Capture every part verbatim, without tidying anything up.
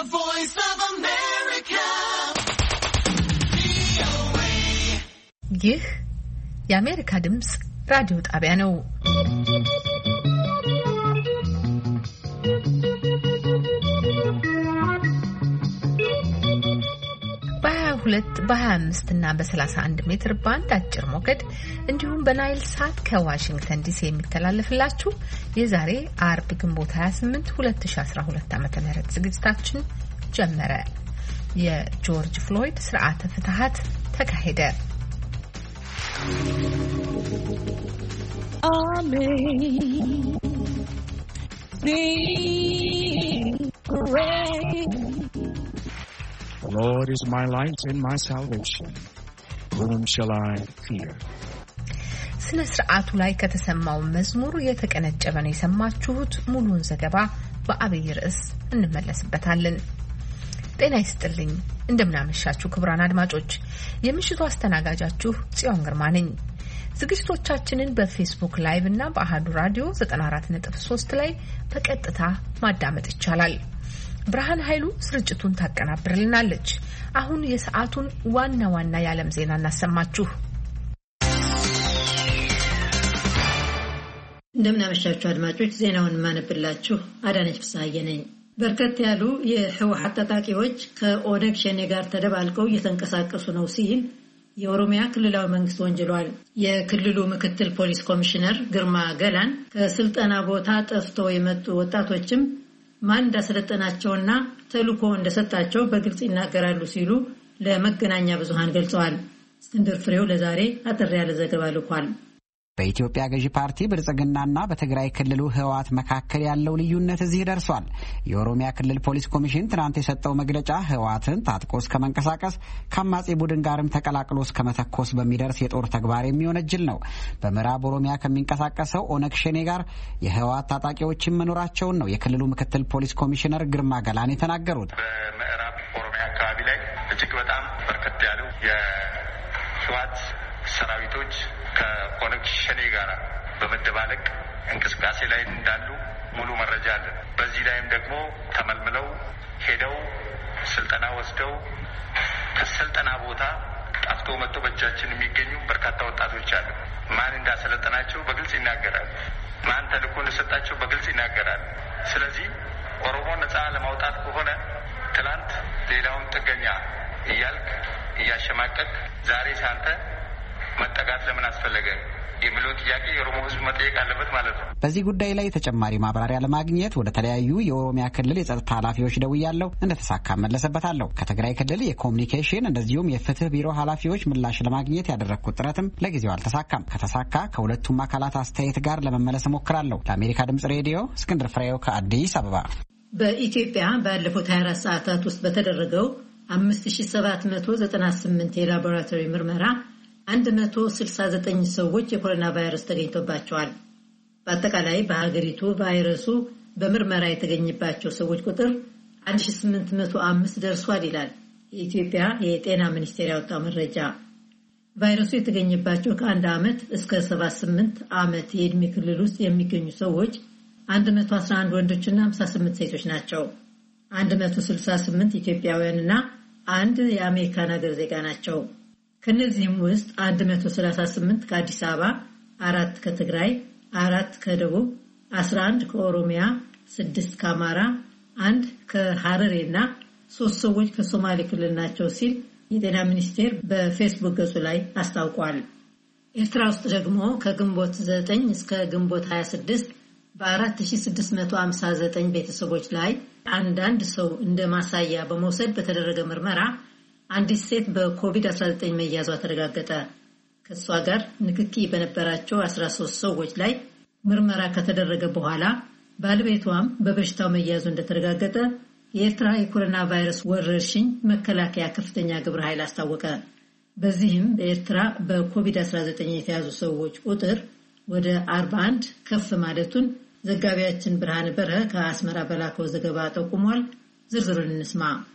The Voice of America. ይህ የአሜሪካ ድምጽ ራዲዮ ጣቢያ ነው። በሁለት በ25 እና በ31 ሜትር ባንድ አጭር ሞገድ እንዲሁም በናይል ሳት ከዋሽንግተን ዲሲ የሚተላለፍላችሁ የዛሬ አርብ ግንቦት ሃያ ስምንት ሁለት ሺህ አስራ ሁለት ዓመተ ምህረት ዝግጅታችን ጀመረ። የጆርጅ ፍሎይድ ስርዓተ ፍትሐት ተካሄደ። Amen. The Lord is my light and my salvation. Whom shall I fear? ስነ ስርዓቱ ላይ ከተሰማው መዝሙር የተቀነጨበ ነው የሰማችሁት። ሙሉውን ዘገባ በአብይ ርዕስ እንመለስበታለን። ጤና ይስጥልኝ፣ እንደምናመሻችሁ ክቡራን አድማጮች። የምሽቱ አስተናጋጃችሁ ጽዮን ግርማ ነኝ። ዝግጅቶቻችንን በፌስቡክ ላይቭ እና በአሃዱ ራዲዮ ዘጠና አራት ነጥብ ሶስት ላይ በቀጥታ ማዳመጥ ይቻላል። ብርሃን ኃይሉ ስርጭቱን ታቀናብርልናለች። አሁን የሰዓቱን ዋና ዋና የዓለም ዜና እናሰማችሁ። እንደምናመሻችሁ አድማጮች፣ ዜናውን ማነብላችሁ አዳነች ፍስሐዬ ነኝ። በርከት ያሉ የህወሓት ታጣቂዎች ከኦነግ ሸኔ ጋር ተደባልቀው እየተንቀሳቀሱ ነው ሲል የኦሮሚያ ክልላዊ መንግስት ወንጅሏል። የክልሉ ምክትል ፖሊስ ኮሚሽነር ግርማ ገላን ከስልጠና ቦታ ጠፍተው የመጡ ወጣቶችም ማን እንዳሰለጠናቸውና ተልዕኮ እንደሰጣቸው በግልጽ ይናገራሉ ሲሉ ለመገናኛ ብዙሃን ገልጸዋል። እስክንድር ፍሬው ለዛሬ አጠር ያለ ዘገባ ልኳል። በኢትዮጵያ ገዢ ፓርቲ ብልጽግናና በትግራይ ክልሉ ህወሓት መካከል ያለው ልዩነት እዚህ ደርሷል። የኦሮሚያ ክልል ፖሊስ ኮሚሽን ትናንት የሰጠው መግለጫ ህወሓትን ታጥቆ እስከ መንቀሳቀስ ከአማጺ ቡድን ጋርም ተቀላቅሎ እስከ መተኮስ በሚደርስ የጦር ተግባር የሚወነጅል ነው። በምዕራብ ኦሮሚያ ከሚንቀሳቀሰው ኦነግ ሸኔ ጋር የህወሓት ታጣቂዎችን መኖራቸውን ነው የክልሉ ምክትል ፖሊስ ኮሚሽነር ግርማ ገላን የተናገሩት። በምዕራብ ኦሮሚያ አካባቢ ላይ እጅግ በጣም በርከት ያሉ የህወሓት ሰራዊቶች ከኦነግ ሸኔ ጋር በመደባለቅ እንቅስቃሴ ላይ እንዳሉ ሙሉ መረጃ አለ። በዚህ ላይም ደግሞ ተመልምለው ሄደው ስልጠና ወስደው ከስልጠና ቦታ ጠፍቶ መጥቶ በእጃችን የሚገኙ በርካታ ወጣቶች አሉ። ማን እንዳሰለጠናቸው በግልጽ ይናገራል። ማን ተልዕኮ እንደሰጣቸው በግልጽ ይናገራል። ስለዚህ ኦሮሞ ነጻ ለማውጣት ከሆነ ትላንት ሌላውን ጥገኛ እያልክ እያሸማቀቅ ዛሬ ሳንተ መጠጋት ለምን አስፈለገ የሚለው ጥያቄ የኦሮሞ ሕዝብ መጠየቅ አለበት ማለት ነው። በዚህ ጉዳይ ላይ ተጨማሪ ማብራሪያ ለማግኘት ወደ ተለያዩ የኦሮሚያ ክልል የጸጥታ ኃላፊዎች ደውያለሁ። እንደተሳካ መለሰበታለሁ። ከትግራይ ክልል የኮሚኒኬሽን እንደዚሁም የፍትህ ቢሮ ኃላፊዎች ምላሽ ለማግኘት ያደረግኩት ጥረትም ለጊዜው አልተሳካም። ከተሳካ ከሁለቱም አካላት አስተያየት ጋር ለመመለስ እሞክራለሁ። ለአሜሪካ ድምጽ ሬዲዮ እስክንድር ፍሬው ከአዲስ አበባ። በኢትዮጵያ ባለፉት ሀያ አራት ሰዓታት ውስጥ በተደረገው አምስት ሺህ ሰባት መቶ ዘጠና ስምንት የላቦራቶሪ ምርመራ አንድ መቶ ስልሳ ዘጠኝ ሰዎች የኮሮና ቫይረስ ተገኝቶባቸዋል። በአጠቃላይ በሀገሪቱ ቫይረሱ በምርመራ የተገኘባቸው ሰዎች ቁጥር አንድ ሺህ ስምንት መቶ አምስት ደርሷል ይላል የኢትዮጵያ የጤና ሚኒስቴር ያወጣው መረጃ። ቫይረሱ የተገኘባቸው ከአንድ ዓመት እስከ ሰባ ስምንት ዓመት የዕድሜ ክልል ውስጥ የሚገኙ ሰዎች አንድ መቶ አስራ አንድ ወንዶችና ሃምሳ ስምንት ሴቶች ናቸው። አንድ መቶ ስልሳ ስምንት ኢትዮጵያውያንና አንድ የአሜሪካን ሀገር ዜጋ ናቸው። ከነዚህም ውስጥ አንድ መቶ ሰላሳ ስምንት ከአዲስ አበባ፣ አራት ከትግራይ፣ አራት ከደቡብ፣ አስራ አንድ ከኦሮሚያ፣ ስድስት ከአማራ፣ አንድ ከሐረሬና ሶስት ሰዎች ከሶማሌ ክልል ናቸው ሲል የጤና ሚኒስቴር በፌስቡክ ገጹ ላይ አስታውቋል። ኤርትራ ውስጥ ደግሞ ከግንቦት ዘጠኝ እስከ ግንቦት ሃያ ስድስት በአራት ሺህ ስድስት መቶ ሃምሳ ዘጠኝ ቤተሰቦች ላይ አንዳንድ ሰው እንደ ማሳያ በመውሰድ በተደረገ ምርመራ አንዲት ሴት በኮቪድ አስራ ዘጠኝ መያዟ ተረጋገጠ። ከሷ ጋር ንክኪ በነበራቸው አስራ ሶስት ሰዎች ላይ ምርመራ ከተደረገ በኋላ ባለቤቷም በበሽታው መያዙ እንደተረጋገጠ የኤርትራ የኮሮና ቫይረስ ወረርሽኝ መከላከያ ከፍተኛ ግብረ ኃይል አስታወቀ። በዚህም በኤርትራ በኮቪድ አስራ ዘጠኝ የተያዙ ሰዎች ቁጥር ወደ አርባ አንድ ከፍ ማለቱን ዘጋቢያችን ብርሃነ በረሀ ከአስመራ በላከው ዘገባ ጠቁሟል። ዝርዝሩን እንስማ።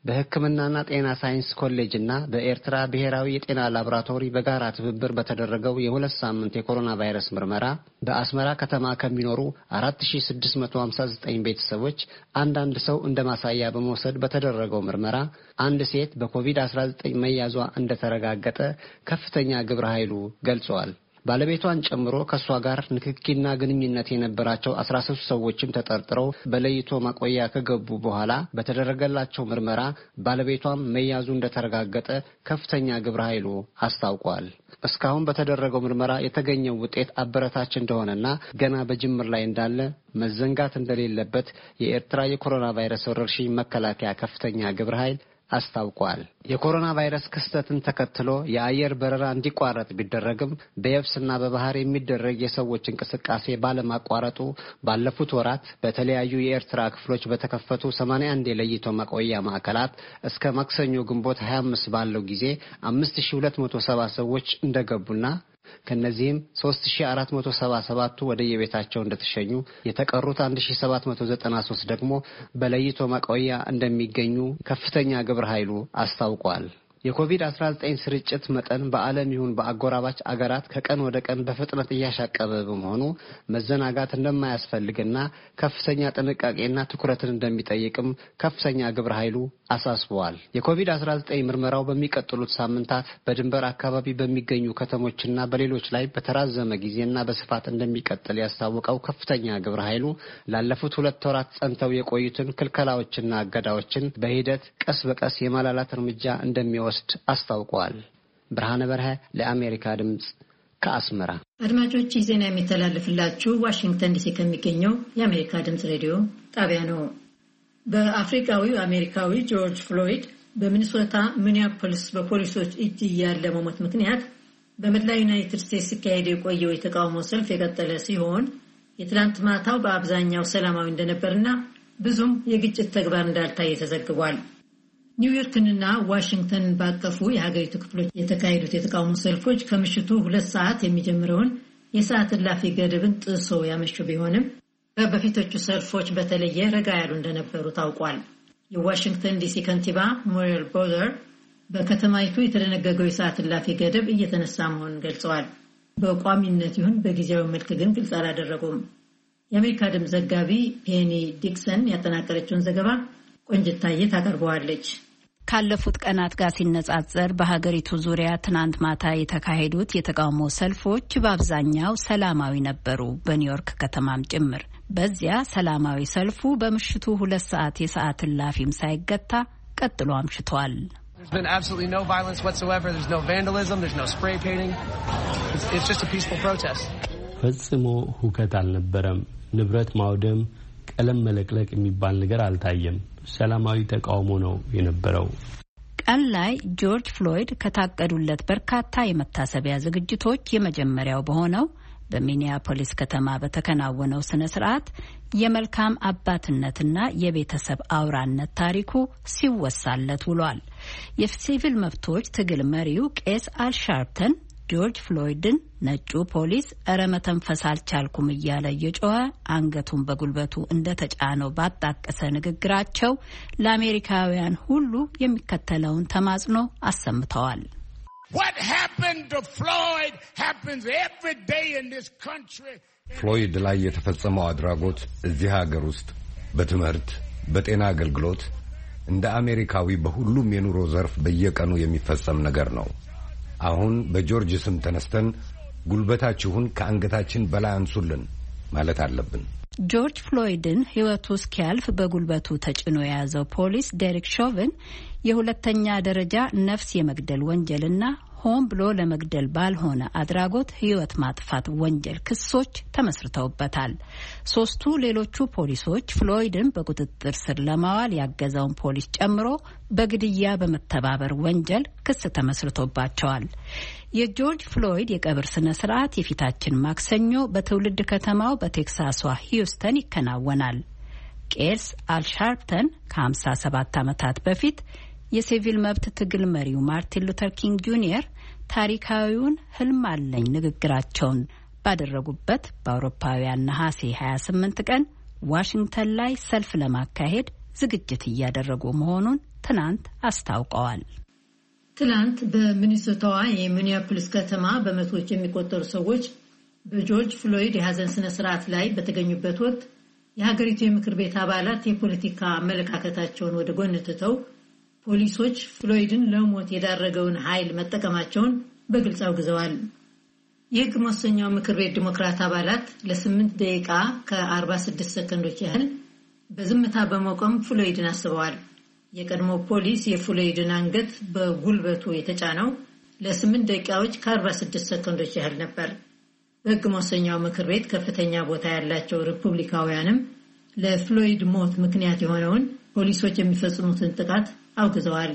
በሕክምናና ጤና ሳይንስ ኮሌጅና በኤርትራ ብሔራዊ የጤና ላቦራቶሪ በጋራ ትብብር በተደረገው የሁለት ሳምንት የኮሮና ቫይረስ ምርመራ በአስመራ ከተማ ከሚኖሩ አራት ሺህ ስድስት መቶ ሃምሳ ዘጠኝ ቤተሰቦች አንዳንድ ሰው እንደማሳያ በመውሰድ በተደረገው ምርመራ አንድ ሴት በኮቪድ አስራ ዘጠኝ መያዟ እንደተረጋገጠ ከፍተኛ ግብረ ኃይሉ ገልጸዋል። ባለቤቷን ጨምሮ ከሷ ጋር ንክኪና ግንኙነት የነበራቸው አስራ ሶስት ሰዎችም ተጠርጥረው በለይቶ ማቆያ ከገቡ በኋላ በተደረገላቸው ምርመራ ባለቤቷም መያዙ እንደተረጋገጠ ከፍተኛ ግብረ ኃይሉ አስታውቋል። እስካሁን በተደረገው ምርመራ የተገኘው ውጤት አበረታች እንደሆነና ገና በጅምር ላይ እንዳለ መዘንጋት እንደሌለበት የኤርትራ የኮሮና ቫይረስ ወረርሽኝ መከላከያ ከፍተኛ ግብረ ኃይል አስታውቋል። የኮሮና ቫይረስ ክስተትን ተከትሎ የአየር በረራ እንዲቋረጥ ቢደረግም በየብስና በባህር የሚደረግ የሰዎች እንቅስቃሴ ባለማቋረጡ ባለፉት ወራት በተለያዩ የኤርትራ ክፍሎች በተከፈቱ ሰማንያ አንድ የለይቶ ማቆያ ማዕከላት እስከ ማክሰኞ ግንቦት ሃያ አምስት ባለው ጊዜ አምስት ሺህ ሁለት መቶ ሰባ ሰዎች እንደገቡና ከነዚህም ሶስት ሺህ አራት መቶ ሰባ ሰባት ወደ የቤታቸው እንደተሸኙ የተቀሩት አንድ ሺህ ሰባት መቶ ዘጠና ሶስት ደግሞ በለይቶ ማቆያ እንደሚገኙ ከፍተኛ ግብረ ኃይሉ አስታውቋል። የኮቪድ አስራ ዘጠኝ ስርጭት መጠን በዓለም ይሁን በአጎራባች አገራት ከቀን ወደ ቀን በፍጥነት እያሻቀበ በመሆኑ መዘናጋት እንደማያስፈልግና ከፍተኛ ጥንቃቄና ትኩረትን እንደሚጠይቅም ከፍተኛ ግብረ ኃይሉ አሳስበዋል። የኮቪድ አስራ ዘጠኝ ምርመራው በሚቀጥሉት ሳምንታት በድንበር አካባቢ በሚገኙ ከተሞችና በሌሎች ላይ በተራዘመ ጊዜና በስፋት እንደሚቀጥል ያስታወቀው ከፍተኛ ግብረ ኃይሉ ላለፉት ሁለት ወራት ጸንተው የቆዩትን ክልከላዎችና እገዳዎችን በሂደት ቀስ በቀስ የማላላት እርምጃ እንደሚወስድ አስታውቋል። ብርሃነ በርሀ ለአሜሪካ ድምጽ ከአስመራ። አድማጮች ዜና የሚተላለፍላችሁ ዋሽንግተን ዲሲ ከሚገኘው የአሜሪካ ድምጽ ሬዲዮ ጣቢያ ነው። በአፍሪካዊው አሜሪካዊ ጆርጅ ፍሎይድ በሚኒሶታ ሚኒያፖሊስ በፖሊሶች እጅ ያለ መሞት ምክንያት በመላ ዩናይትድ ስቴትስ ሲካሄድ የቆየው የተቃውሞ ሰልፍ የቀጠለ ሲሆን የትላንት ማታው በአብዛኛው ሰላማዊ እንደነበርና ብዙም የግጭት ተግባር እንዳልታየ ተዘግቧል። ኒውዮርክንና ዋሽንግተን ባቀፉ የሀገሪቱ ክፍሎች የተካሄዱት የተቃውሞ ሰልፎች ከምሽቱ ሁለት ሰዓት የሚጀምረውን የሰዓት እላፊ ገደብን ጥሶ ያመሹ ቢሆንም በበፊቶቹ ሰልፎች በተለየ ረጋ ያሉ እንደነበሩ ታውቋል። የዋሽንግተን ዲሲ ከንቲባ ሞሪል ቦዘር በከተማይቱ የተደነገገው የሰዓት እላፊ ገደብ እየተነሳ መሆኑን ገልጸዋል። በቋሚነት ይሁን በጊዜያዊ መልክ ግን ግልጽ አላደረጉም። የአሜሪካ ድምፅ ዘጋቢ ፔኒ ዲክሰን ያጠናቀረችውን ዘገባ ቆንጅታዬ ታቀርበዋለች። ካለፉት ቀናት ጋር ሲነጻጸር በሀገሪቱ ዙሪያ ትናንት ማታ የተካሄዱት የተቃውሞ ሰልፎች በአብዛኛው ሰላማዊ ነበሩ፣ በኒውዮርክ ከተማም ጭምር። በዚያ ሰላማዊ ሰልፉ በምሽቱ ሁለት ሰዓት የሰዓት እላፊም ሳይገታ ቀጥሎ አምሽቷል። There's been absolutely no violence whatsoever. There's no vandalism. There's no spray painting. It's, it's just a peaceful protest. ፈጽሞ ሁከት አልነበረም። ንብረት ማውደም፣ ቀለም መለቅለቅ የሚባል ነገር አልታየም። ሰላማዊ ተቃውሞ ነው የነበረው። ቀን ላይ ጆርጅ ፍሎይድ ከታቀዱለት በርካታ የመታሰቢያ ዝግጅቶች የመጀመሪያው በሆነው በሚኒያፖሊስ ከተማ በተከናወነው ስነ ስርዓት የመልካም አባትነትና የቤተሰብ አውራነት ታሪኩ ሲወሳለት ውሏል። የሲቪል መብቶች ትግል መሪው ቄስ አል ሻርፕተን ጆርጅ ፍሎይድን ነጩ ፖሊስ እረ መተንፈስ አልቻልኩም እያለ የጮኸ አንገቱን በጉልበቱ እንደተጫነው ባጣቀሰ ንግግራቸው ለአሜሪካውያን ሁሉ የሚከተለውን ተማጽኖ አሰምተዋል። What happened to Floyd happens every day in this country. ፍሎይድ ላይ የተፈጸመው አድራጎት እዚህ ሀገር ውስጥ በትምህርት፣ በጤና አገልግሎት እንደ አሜሪካዊ በሁሉም የኑሮ ዘርፍ በየቀኑ የሚፈጸም ነገር ነው። አሁን በጆርጅ ስም ተነስተን ጉልበታችሁን ከአንገታችን በላይ አንሱልን ማለት አለብን። ጆርጅ ፍሎይድን ሕይወቱ እስኪያልፍ በጉልበቱ ተጭኖ የያዘው ፖሊስ ዴሪክ ሾቨን የሁለተኛ ደረጃ ነፍስ የመግደል ወንጀልና ሆን ብሎ ለመግደል ባልሆነ አድራጎት ሕይወት ማጥፋት ወንጀል ክሶች ተመስርተውበታል። ሶስቱ ሌሎቹ ፖሊሶች ፍሎይድን በቁጥጥር ስር ለማዋል ያገዘውን ፖሊስ ጨምሮ በግድያ በመተባበር ወንጀል ክስ ተመስርቶባቸዋል። የጆርጅ ፍሎይድ የቀብር ስነ ስርዓት የፊታችን ማክሰኞ በትውልድ ከተማው በቴክሳሷ ሂውስተን ይከናወናል። ቄስ አልሻርፕተን ከሀምሳ ሰባት ዓመታት በፊት የሲቪል መብት ትግል መሪው ማርቲን ሉተር ኪንግ ጁኒየር ታሪካዊውን ህልም አለኝ ንግግራቸውን ባደረጉበት በአውሮፓውያን ነሐሴ ሀያ ስምንት ቀን ዋሽንግተን ላይ ሰልፍ ለማካሄድ ዝግጅት እያደረጉ መሆኑን ትናንት አስታውቀዋል። ትናንት በሚኒሶታዋ የሚኒያፖሊስ ከተማ በመቶዎች የሚቆጠሩ ሰዎች በጆርጅ ፍሎይድ የሐዘን ስነ ስርዓት ላይ በተገኙበት ወቅት የሀገሪቱ የምክር ቤት አባላት የፖለቲካ አመለካከታቸውን ወደ ጎን ትተው ፖሊሶች ፍሎይድን ለሞት የዳረገውን ኃይል መጠቀማቸውን በግልጽ አውግዘዋል። የሕግ መወሰኛው ምክር ቤት ዲሞክራት አባላት ለስምንት ደቂቃ ከአርባ ስድስት ሰከንዶች ያህል በዝምታ በመቆም ፍሎይድን አስበዋል። የቀድሞ ፖሊስ የፍሎይድን አንገት በጉልበቱ የተጫነው ለስምንት ደቂቃዎች ከአርባ ስድስት ሰከንዶች ያህል ነበር። በሕግ መወሰኛው ምክር ቤት ከፍተኛ ቦታ ያላቸው ሪፑብሊካውያንም ለፍሎይድ ሞት ምክንያት የሆነውን ፖሊሶች የሚፈጽሙትን ጥቃት አውግዘዋል።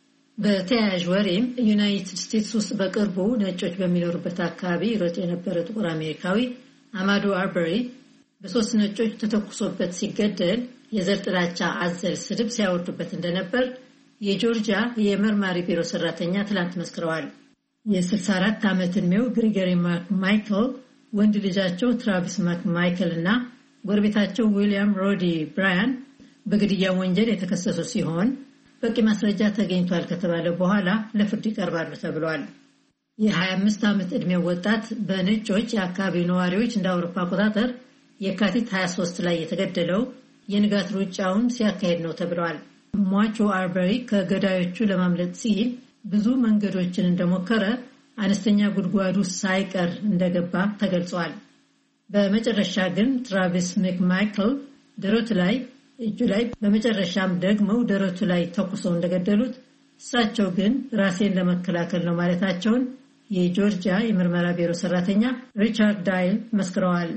በተያያዥ ወሬም ዩናይትድ ስቴትስ ውስጥ በቅርቡ ነጮች በሚኖሩበት አካባቢ ሮጥ የነበረ ጥቁር አሜሪካዊ አማዶ አርበሪ በሶስት ነጮች ተተኩሶበት ሲገደል የዘር ጥላቻ አዘል ስድብ ሲያወርዱበት እንደነበር የጆርጂያ የመርማሪ ቢሮ ሰራተኛ ትላንት መስክረዋል። የስልሳ አራት ዓመት ዕድሜው ግሪጎሪ ማክማይክል ወንድ ልጃቸው ትራቪስ ማክማይክል እና ጎረቤታቸው ዊሊያም ሮዲ ብራያን በግድያ ወንጀል የተከሰሱ ሲሆን በቂ ማስረጃ ተገኝቷል ከተባለ በኋላ ለፍርድ ይቀርባሉ ተብሏል። የ ሃያ አምስት ዓመት ዕድሜው ወጣት በነጮች የአካባቢው ነዋሪዎች እንደ አውሮፓ አቆጣጠር የካቲት ሃያ ሶስት ላይ የተገደለው የንጋት ሩጫውን ሲያካሄድ ነው ተብሏል። ሟቹ አርበሪ ከገዳዮቹ ለማምለጥ ሲል ብዙ መንገዶችን እንደሞከረ አነስተኛ ጉድጓዱ ሳይቀር እንደገባ ተገልጿል። በመጨረሻ ግን ትራቪስ ማክማይክል ደረቱ ላይ እጁ ላይ በመጨረሻም ደግመው ደረቱ ላይ ተኩሰው እንደገደሉት እሳቸው ግን ራሴን ለመከላከል ነው ማለታቸውን የጆርጂያ የምርመራ ቢሮ ሰራተኛ ሪቻርድ ዳይል መስክረዋል።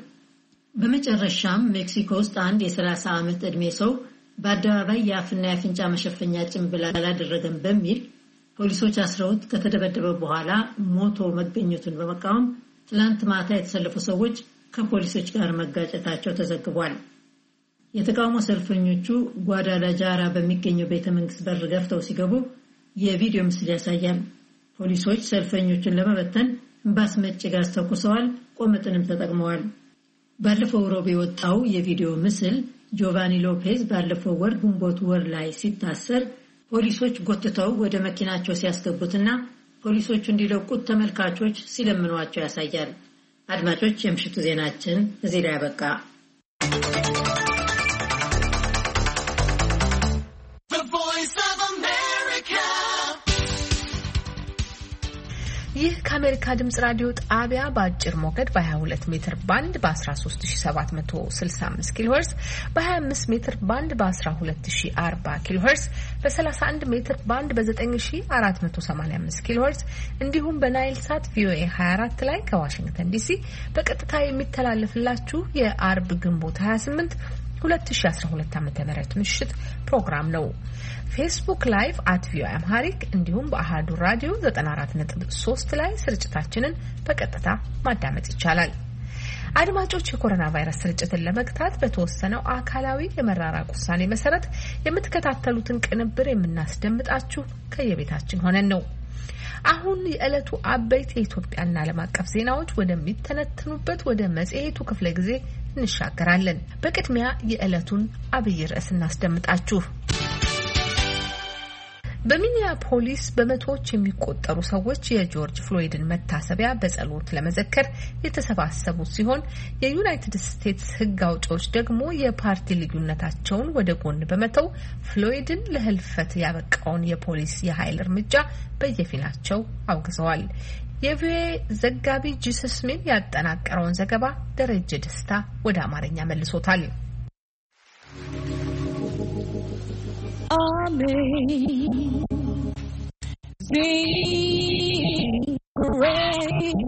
በመጨረሻም ሜክሲኮ ውስጥ አንድ የ30 ዓመት ዕድሜ ሰው በአደባባይ የአፍና የአፍንጫ መሸፈኛ ጭንብል አላደረገም በሚል ፖሊሶች አስረውት ከተደበደበ በኋላ ሞቶ መገኘቱን በመቃወም ትላንት ማታ የተሰለፉ ሰዎች ከፖሊሶች ጋር መጋጨታቸው ተዘግቧል። የተቃውሞ ሰልፈኞቹ ጓዳላጃራ በሚገኘው ቤተመንግስት በር ገፍተው ሲገቡ የቪዲዮ ምስል ያሳያል። ፖሊሶች ሰልፈኞቹን ለመበተን ባስመጭ ጋዝ ተኩሰዋል፣ ቆመጥንም ተጠቅመዋል። ባለፈው ሮብ የወጣው የቪዲዮ ምስል ጆቫኒ ሎፔዝ ባለፈው ወር ግንቦት ወር ላይ ሲታሰር ፖሊሶች ጎትተው ወደ መኪናቸው ሲያስገቡትና ፖሊሶቹ እንዲለቁት ተመልካቾች ሲለምኗቸው ያሳያል። አድማጮች፣ የምሽቱ ዜናችን እዚህ ላይ ያበቃ። ይህ ከአሜሪካ ድምጽ ራዲዮ ጣቢያ በአጭር ሞገድ በ22 ሜትር ባንድ በ13765 ኪሎ ሄርዝ በ25 ሜትር ባንድ በ1240 ኪሎ ሄርዝ በ31 ሜትር ባንድ በ9485 ኪሎ ሄርዝ እንዲሁም በናይል ሳት ቪኦኤ ሃያ አራት ላይ ከዋሽንግተን ዲሲ በቀጥታ የሚተላለፍላችሁ የአርብ ግንቦት ሃያ ስምንት ሁለት ሺህ አስራ ሁለት ዓመተ ምህረት ምሽት ፕሮግራም ነው። ፌስቡክ ላይቭ አት ቪኦኤ አምሃሪክ እንዲሁም በአሃዱ ራዲዮ ዘጠና አራት ነጥብ ሶስት ላይ ስርጭታችንን በቀጥታ ማዳመጥ ይቻላል። አድማጮች፣ የኮሮና ቫይረስ ስርጭትን ለመግታት በተወሰነው አካላዊ የመራራቅ ውሳኔ መሰረት የምትከታተሉትን ቅንብር የምናስደምጣችሁ ከየቤታችን ሆነን ነው። አሁን የዕለቱ አበይት የኢትዮጵያና ዓለም አቀፍ ዜናዎች ወደሚተነተኑበት ወደ መጽሔቱ ክፍለ ጊዜ እንሻገራለን። በቅድሚያ የዕለቱን አብይ ርዕስ እናስደምጣችሁ። በሚኒያፖሊስ በመቶዎች የሚቆጠሩ ሰዎች የጆርጅ ፍሎይድን መታሰቢያ በጸሎት ለመዘከር የተሰባሰቡ ሲሆን የዩናይትድ ስቴትስ ሕግ አውጪዎች ደግሞ የፓርቲ ልዩነታቸውን ወደ ጎን በመተው ፍሎይድን ለህልፈት ያበቃውን የፖሊስ የኃይል እርምጃ በየፊናቸው አውግዘዋል። የቪኦኤ ዘጋቢ ጂሰስ ሚል ያጠናቀረውን ዘገባ ደረጀ ደስታ ወደ አማርኛ መልሶታል። Amen. Sing praise.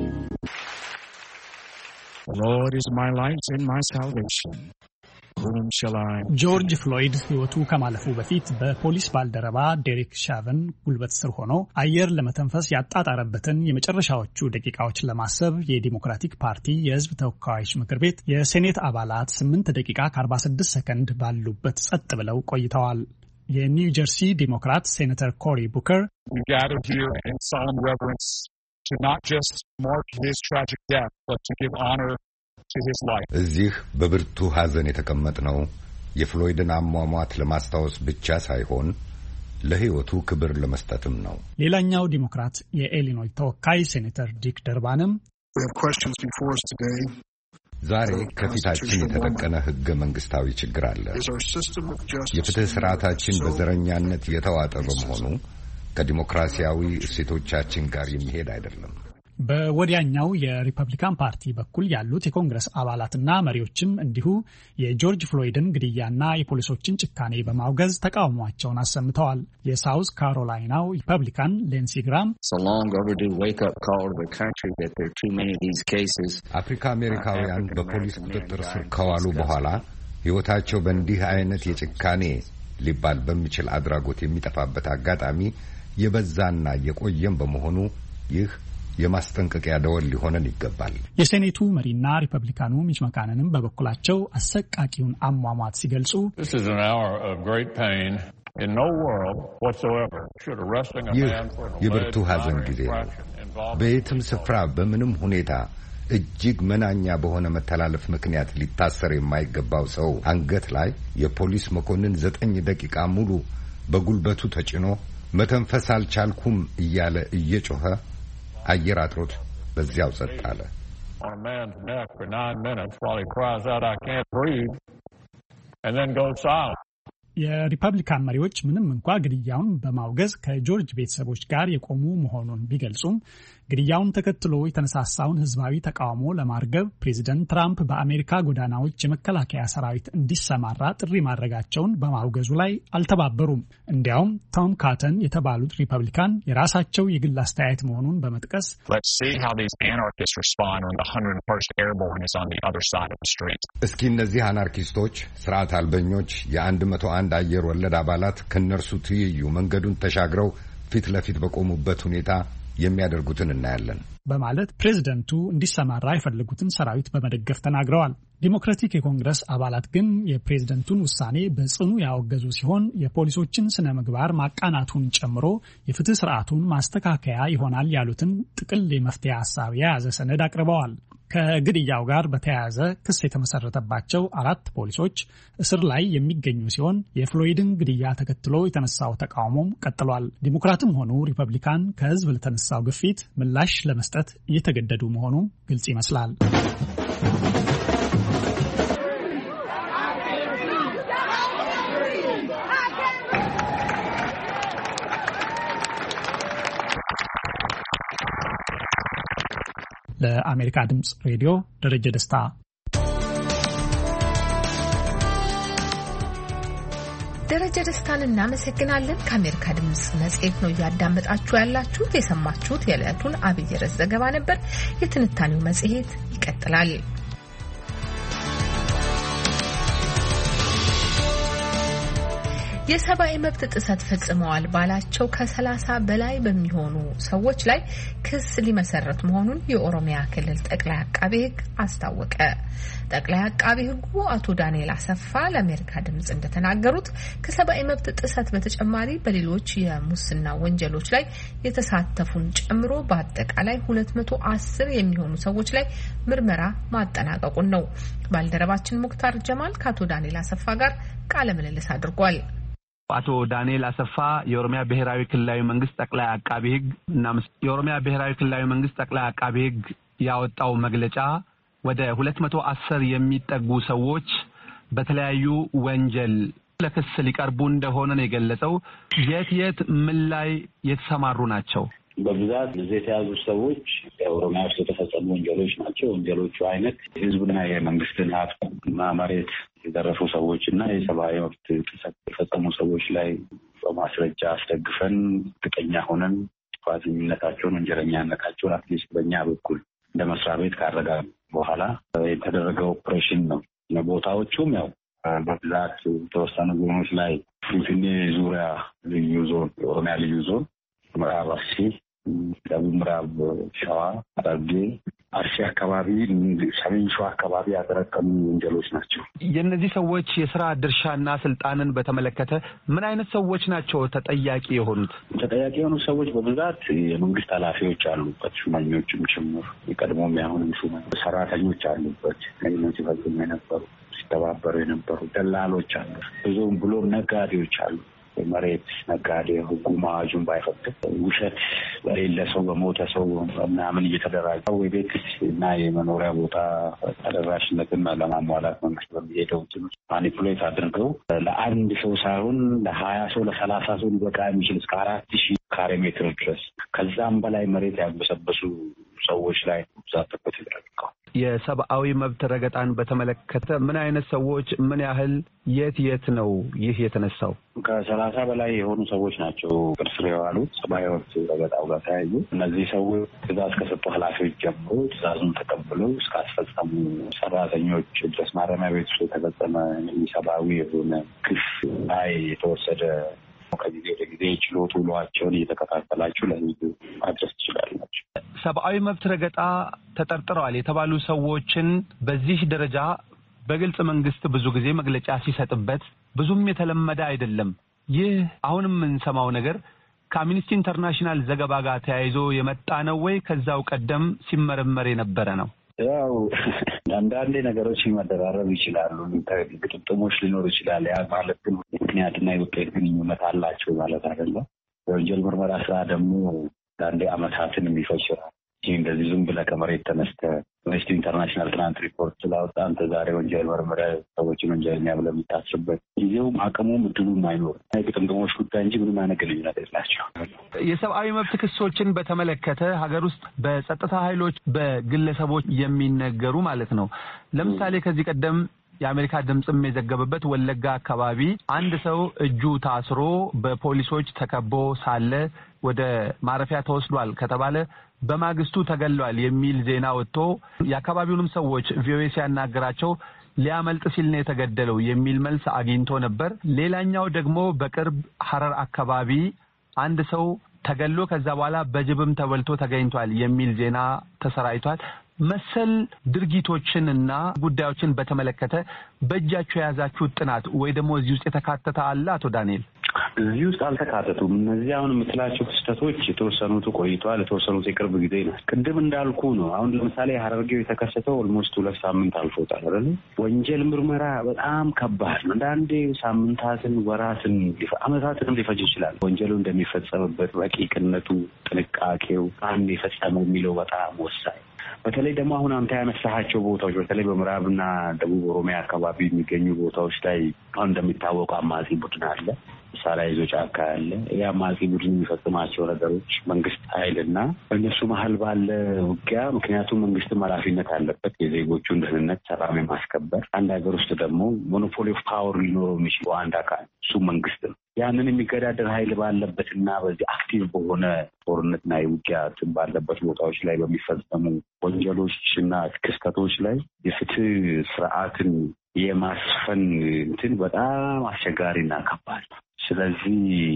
The Lord is my light and my salvation. Whom shall I? ጆርጅ ፍሎይድ ህይወቱ ከማለፉ በፊት በፖሊስ ባልደረባ ዴሪክ ሻቨን ጉልበት ስር ሆኖ አየር ለመተንፈስ ያጣጣረበትን የመጨረሻዎቹ ደቂቃዎች ለማሰብ የዲሞክራቲክ ፓርቲ የህዝብ ተወካዮች ምክር ቤት የሴኔት አባላት ስምንት ደቂቃ ከአርባ ስድስት ሰከንድ ባሉበት ጸጥ ብለው ቆይተዋል። የኒው ጀርሲ ዲሞክራት ሴኔተር ኮሪ ቡከር We gather here in solemn reverence to not just mark his tragic death, but to give honor to his life. እዚህ በብርቱ ሐዘን የተቀመጥነው የፍሎይድን አሟሟት ለማስታወስ ብቻ ሳይሆን ለሕይወቱ ክብር ለመስጠትም ነው። ሌላኛው ዲሞክራት የኢሊኖይ ተወካይ ሴኔተር ዲክ ደርባንም ዛሬ ከፊታችን የተደቀነ ሕገ መንግሥታዊ ችግር አለ። የፍትሕ ሥርዓታችን በዘረኛነት የተዋጠ በመሆኑ ከዲሞክራሲያዊ እሴቶቻችን ጋር የሚሄድ አይደለም። በወዲያኛው የሪፐብሊካን ፓርቲ በኩል ያሉት የኮንግረስ አባላትና መሪዎችም እንዲሁ የጆርጅ ፍሎይድን ግድያና የፖሊሶችን ጭካኔ በማውገዝ ተቃውሟቸውን አሰምተዋል። የሳውዝ ካሮላይናው ሪፐብሊካን ሌንሲ ግራም አፍሪካ አሜሪካውያን በፖሊስ ቁጥጥር ስር ከዋሉ በኋላ ሕይወታቸው በእንዲህ አይነት የጭካኔ ሊባል በሚችል አድራጎት የሚጠፋበት አጋጣሚ የበዛና የቆየም በመሆኑ ይህ የማስጠንቀቂያ ደወል ሊሆነን ይገባል። የሴኔቱ መሪና ሪፐብሊካኑ ሚች መካነንም በበኩላቸው አሰቃቂውን አሟሟት ሲገልጹ ይህ የብርቱ ሐዘን ጊዜ ነው። በየትም ስፍራ በምንም ሁኔታ እጅግ መናኛ በሆነ መተላለፍ ምክንያት ሊታሰር የማይገባው ሰው አንገት ላይ የፖሊስ መኮንን ዘጠኝ ደቂቃ ሙሉ በጉልበቱ ተጭኖ መተንፈስ አልቻልኩም እያለ እየጮኸ አየር አጥሮት በዚያው ጸጥ አለ። የሪፐብሊካን መሪዎች ምንም እንኳ ግድያውን በማውገዝ ከጆርጅ ቤተሰቦች ጋር የቆሙ መሆኑን ቢገልጹም ግድያውን ተከትሎ የተነሳሳውን ህዝባዊ ተቃውሞ ለማርገብ ፕሬዚደንት ትራምፕ በአሜሪካ ጎዳናዎች የመከላከያ ሰራዊት እንዲሰማራ ጥሪ ማድረጋቸውን በማውገዙ ላይ አልተባበሩም። እንዲያውም ቶም ካተን የተባሉት ሪፐብሊካን የራሳቸው የግል አስተያየት መሆኑን በመጥቀስ እስኪ እነዚህ አናርኪስቶች፣ ስርዓት አልበኞች፣ የአንድ መቶ አንድ አየር ወለድ አባላት ከነርሱ ትይዩ መንገዱን ተሻግረው ፊት ለፊት በቆሙበት ሁኔታ የሚያደርጉትን እናያለን በማለት ፕሬዝደንቱ እንዲሰማራ የፈለጉትን ሰራዊት በመደገፍ ተናግረዋል። ዲሞክራቲክ የኮንግረስ አባላት ግን የፕሬዝደንቱን ውሳኔ በጽኑ ያወገዙ ሲሆን የፖሊሶችን ስነ ምግባር ማቃናቱን ጨምሮ የፍትህ ስርዓቱን ማስተካከያ ይሆናል ያሉትን ጥቅል የመፍትሄ ሐሳብ የያዘ ሰነድ አቅርበዋል። ከግድያው ጋር በተያያዘ ክስ የተመሰረተባቸው አራት ፖሊሶች እስር ላይ የሚገኙ ሲሆን የፍሎይድን ግድያ ተከትሎ የተነሳው ተቃውሞም ቀጥሏል። ዲሞክራትም ሆኑ ሪፐብሊካን ከህዝብ ለተነሳው ግፊት ምላሽ ለመስጠት እየተገደዱ መሆኑ ግልጽ ይመስላል። ለአሜሪካ ድምጽ ሬዲዮ ደረጀ ደስታ። ደረጀ ደስታን እናመሰግናለን። ከአሜሪካ ድምጽ መጽሔት ነው እያዳመጣችሁ ያላችሁት። የሰማችሁት የዕለቱን አብይ ርዕስ ዘገባ ነበር። የትንታኔው መጽሔት ይቀጥላል። የሰብአዊ መብት ጥሰት ፈጽመዋል ባላቸው ከሰላሳ በላይ በሚሆኑ ሰዎች ላይ ክስ ሊመሰረት መሆኑን የኦሮሚያ ክልል ጠቅላይ አቃቤ ሕግ አስታወቀ። ጠቅላይ አቃቤ ሕጉ አቶ ዳንኤል አሰፋ ለአሜሪካ ድምጽ እንደተናገሩት ከሰብአዊ መብት ጥሰት በተጨማሪ በሌሎች የሙስና ወንጀሎች ላይ የተሳተፉን ጨምሮ በአጠቃላይ ሁለት መቶ አስር የሚሆኑ ሰዎች ላይ ምርመራ ማጠናቀቁን ነው። ባልደረባችን ሙክታር ጀማል ከአቶ ዳንኤል አሰፋ ጋር ቃለ ምልልስ አድርጓል። አቶ ዳንኤል አሰፋ የኦሮሚያ ብሔራዊ ክልላዊ መንግስት ጠቅላይ አቃቤ ሕግ እና የኦሮሚያ ብሔራዊ ክልላዊ መንግስት ጠቅላይ አቃቤ ሕግ ያወጣው መግለጫ ወደ ሁለት መቶ አስር የሚጠጉ ሰዎች በተለያዩ ወንጀል ለክስ ሊቀርቡ እንደሆነ ነው የገለጸው። የት የት ምን ላይ የተሰማሩ ናቸው? በብዛት እዚህ የተያዙ ሰዎች የኦሮሚያ ውስጥ የተፈጸሙ ወንጀሎች ናቸው። ወንጀሎቹ አይነት ህዝብና የመንግስትን ሀብት እና መሬት የዘረፉ ሰዎች እና የሰብአዊ መብት ጥሰት የፈጸሙ ሰዎች ላይ በማስረጃ አስደግፈን እርግጠኛ ሆነን ጥፋተኝነታቸውን፣ ወንጀለኛነታቸውን አትሊስት በእኛ በኩል እንደ መስሪያ ቤት ካረጋገጥን በኋላ የተደረገ ኦፕሬሽን ነው። ቦታዎቹም ያው በብዛት የተወሰኑ ዞኖች ላይ ፊንፊኔ ዙሪያ ልዩ ዞን፣ የኦሮሚያ ልዩ ዞን፣ ምዕራብ አርሲ፣ ደቡብ ምዕራብ ሸዋ፣ ሐረርጌ፣ አርሲ አካባቢ፣ ሰሜን ሸዋ አካባቢ ያጠረቀሙ ወንጀሎች ናቸው። የእነዚህ ሰዎች የስራ ድርሻና ስልጣንን በተመለከተ ምን አይነት ሰዎች ናቸው ተጠያቂ የሆኑት? ተጠያቂ የሆኑ ሰዎች በብዛት የመንግስት ኃላፊዎች አሉበት፣ ሹመኞችም ጭምር፣ የቀድሞም ያሁንም ሹመኞች፣ ሰራተኞች አሉበት፣ ይህንን ሲፈጽሙ የነበሩ ሲተባበሩ የነበሩ ደላሎች አሉ፣ ብዙም ብሎም ነጋዴዎች አሉ። መሬት ነጋዴ ህጉ ማዋጁን ባይፈቅድ ውሸት በሌለ ሰው በሞተ ሰው ምናምን እየተደራጀ የቤት እና የመኖሪያ ቦታ ተደራሽነትን ለማሟላት መንግስት በሚሄደው ትምህርት ማኒፑሌት አድርገው ለአንድ ሰው ሳይሆን ለሀያ ሰው ለሰላሳ ሰው ሊበቃ የሚችል እስከ አራት ሺህ ካሬ ሜትር ድረስ ከዛም በላይ መሬት ያግበሰበሱ ሰዎች ላይ ዛተበት ይደረጋል። የሰብአዊ መብት ረገጣን በተመለከተ ምን አይነት ሰዎች ምን ያህል የት የት ነው ይህ የተነሳው? ከሰላሳ በላይ የሆኑ ሰዎች ናቸው ቅርስር የዋሉት ሰብአዊ መብት ረገጣው ጋር ተያይዞ። እነዚህ ሰዎች ትእዛዝ ከሰጡ ኃላፊዎች ጀምሮ ትእዛዙን ተቀብለው እስከ አስፈጻሙ ሰራተኞች ድረስ ማረሚያ ቤት ውስጥ የተፈጸመ ሰብአዊ የሆነ ግፍ ላይ የተወሰደ ከጊዜ ወደ ጊዜ ችሎት ውሏቸውን እየተከታተላችሁ ለህዝብ ማድረስ ትችላላችሁ። ሰብአዊ መብት ረገጣ ተጠርጥረዋል የተባሉ ሰዎችን በዚህ ደረጃ በግልጽ መንግስት ብዙ ጊዜ መግለጫ ሲሰጥበት ብዙም የተለመደ አይደለም። ይህ አሁንም የምንሰማው ነገር ከአምነስቲ ኢንተርናሽናል ዘገባ ጋር ተያይዞ የመጣ ነው ወይ ከዛው ቀደም ሲመረመር የነበረ ነው? ያው አንዳንዴ ነገሮች መደራረብ ይችላሉ፣ ግጥምጥሞች ሊኖር ይችላል። ያ ማለት ግን ምክንያትና የውጤት ግንኙነት አላቸው ማለት አይደለም። የወንጀል ምርመራ ስራ ደግሞ አንዳንዴ አመታትን የሚፈጅ ነው። ይህ እንደዚህ ዝም ብለህ ከመሬት ተነስተህ አምነስቲ ኢንተርናሽናል ትናንት ሪፖርት ስላወጣ አንተ ዛሬ ወንጀል ምርመራ ሰዎችን ወንጀለኛ ብለህ የምታስብበት ጊዜውም አቅሙም እድሉም አይኖርም። የግጥምጥሞች ጉዳይ እንጂ ምንም አይነት ግንኙነት የላቸው። የሰብአዊ መብት ክሶችን በተመለከተ ሀገር ውስጥ በጸጥታ ኃይሎች በግለሰቦች የሚነገሩ ማለት ነው። ለምሳሌ ከዚህ ቀደም የአሜሪካ ድምጽም የዘገበበት ወለጋ አካባቢ አንድ ሰው እጁ ታስሮ በፖሊሶች ተከቦ ሳለ ወደ ማረፊያ ተወስዷል ከተባለ በማግስቱ ተገሏል የሚል ዜና ወጥቶ የአካባቢውንም ሰዎች ቪኦኤ ሲያናገራቸው ሊያመልጥ ሲል ነው የተገደለው የሚል መልስ አግኝቶ ነበር። ሌላኛው ደግሞ በቅርብ ሐረር አካባቢ አንድ ሰው ተገሎ ከዛ በኋላ በጅብም ተበልቶ ተገኝቷል የሚል ዜና ተሰራይቷል። መሰል ድርጊቶችንና ጉዳዮችን በተመለከተ በእጃችሁ የያዛችሁት ጥናት ወይ ደግሞ እዚህ ውስጥ የተካተተ አለ? አቶ ዳንኤል እዚህ ውስጥ አልተካተቱም። እነዚህ አሁን የምትላቸው ክስተቶች የተወሰኑት ቆይቷል፣ የተወሰኑት የቅርብ ጊዜ ነው። ቅድም እንዳልኩ ነው። አሁን ለምሳሌ ሐረርጌው የተከሰተው ኦልሞስት ሁለት ሳምንት አልፎታል አይደል? ወንጀል ምርመራ በጣም ከባድ ነው። አንዳንዴ ሳምንታትን፣ ወራትን፣ አመታትን ሊፈጅ ይችላል። ወንጀሉ እንደሚፈጸምበት ረቂቅነቱ፣ ጥንቃቄው፣ ማን የፈጸመው የሚለው በጣም ወሳኝ። በተለይ ደግሞ አሁን አንተ ያነሳሃቸው ቦታዎች በተለይ በምዕራብና ደቡብ ኦሮሚያ አካባቢ የሚገኙ ቦታዎች ላይ አሁን እንደሚታወቀው አማጺ ቡድን አለ፣ መሳሪያ ይዞ ጫካ ያለ። ያ አማጺ ቡድን የሚፈጽማቸው ነገሮች መንግስት ኃይልና በእነሱ መሀል ባለ ውጊያ፣ ምክንያቱም መንግስትም ኃላፊነት አለበት የዜጎቹን ደህንነት ሰላም የማስከበር። አንድ ሀገር ውስጥ ደግሞ ሞኖፖሊ ኦፍ ፓወር ሊኖረው የሚችለው አንድ አካል እሱ መንግስት ነው። ያንን የሚገዳደር ኃይል ባለበትና በዚህ አክቲቭ በሆነ ጦርነትና የውጊያ ባለበት ቦታዎች ላይ በሚፈጸሙ ወንጀሎችና ክስተቶች ላይ የፍትህ ስርዓትን የማስፈን እንትን በጣም አስቸጋሪና ከባድ ነው። ስለዚህ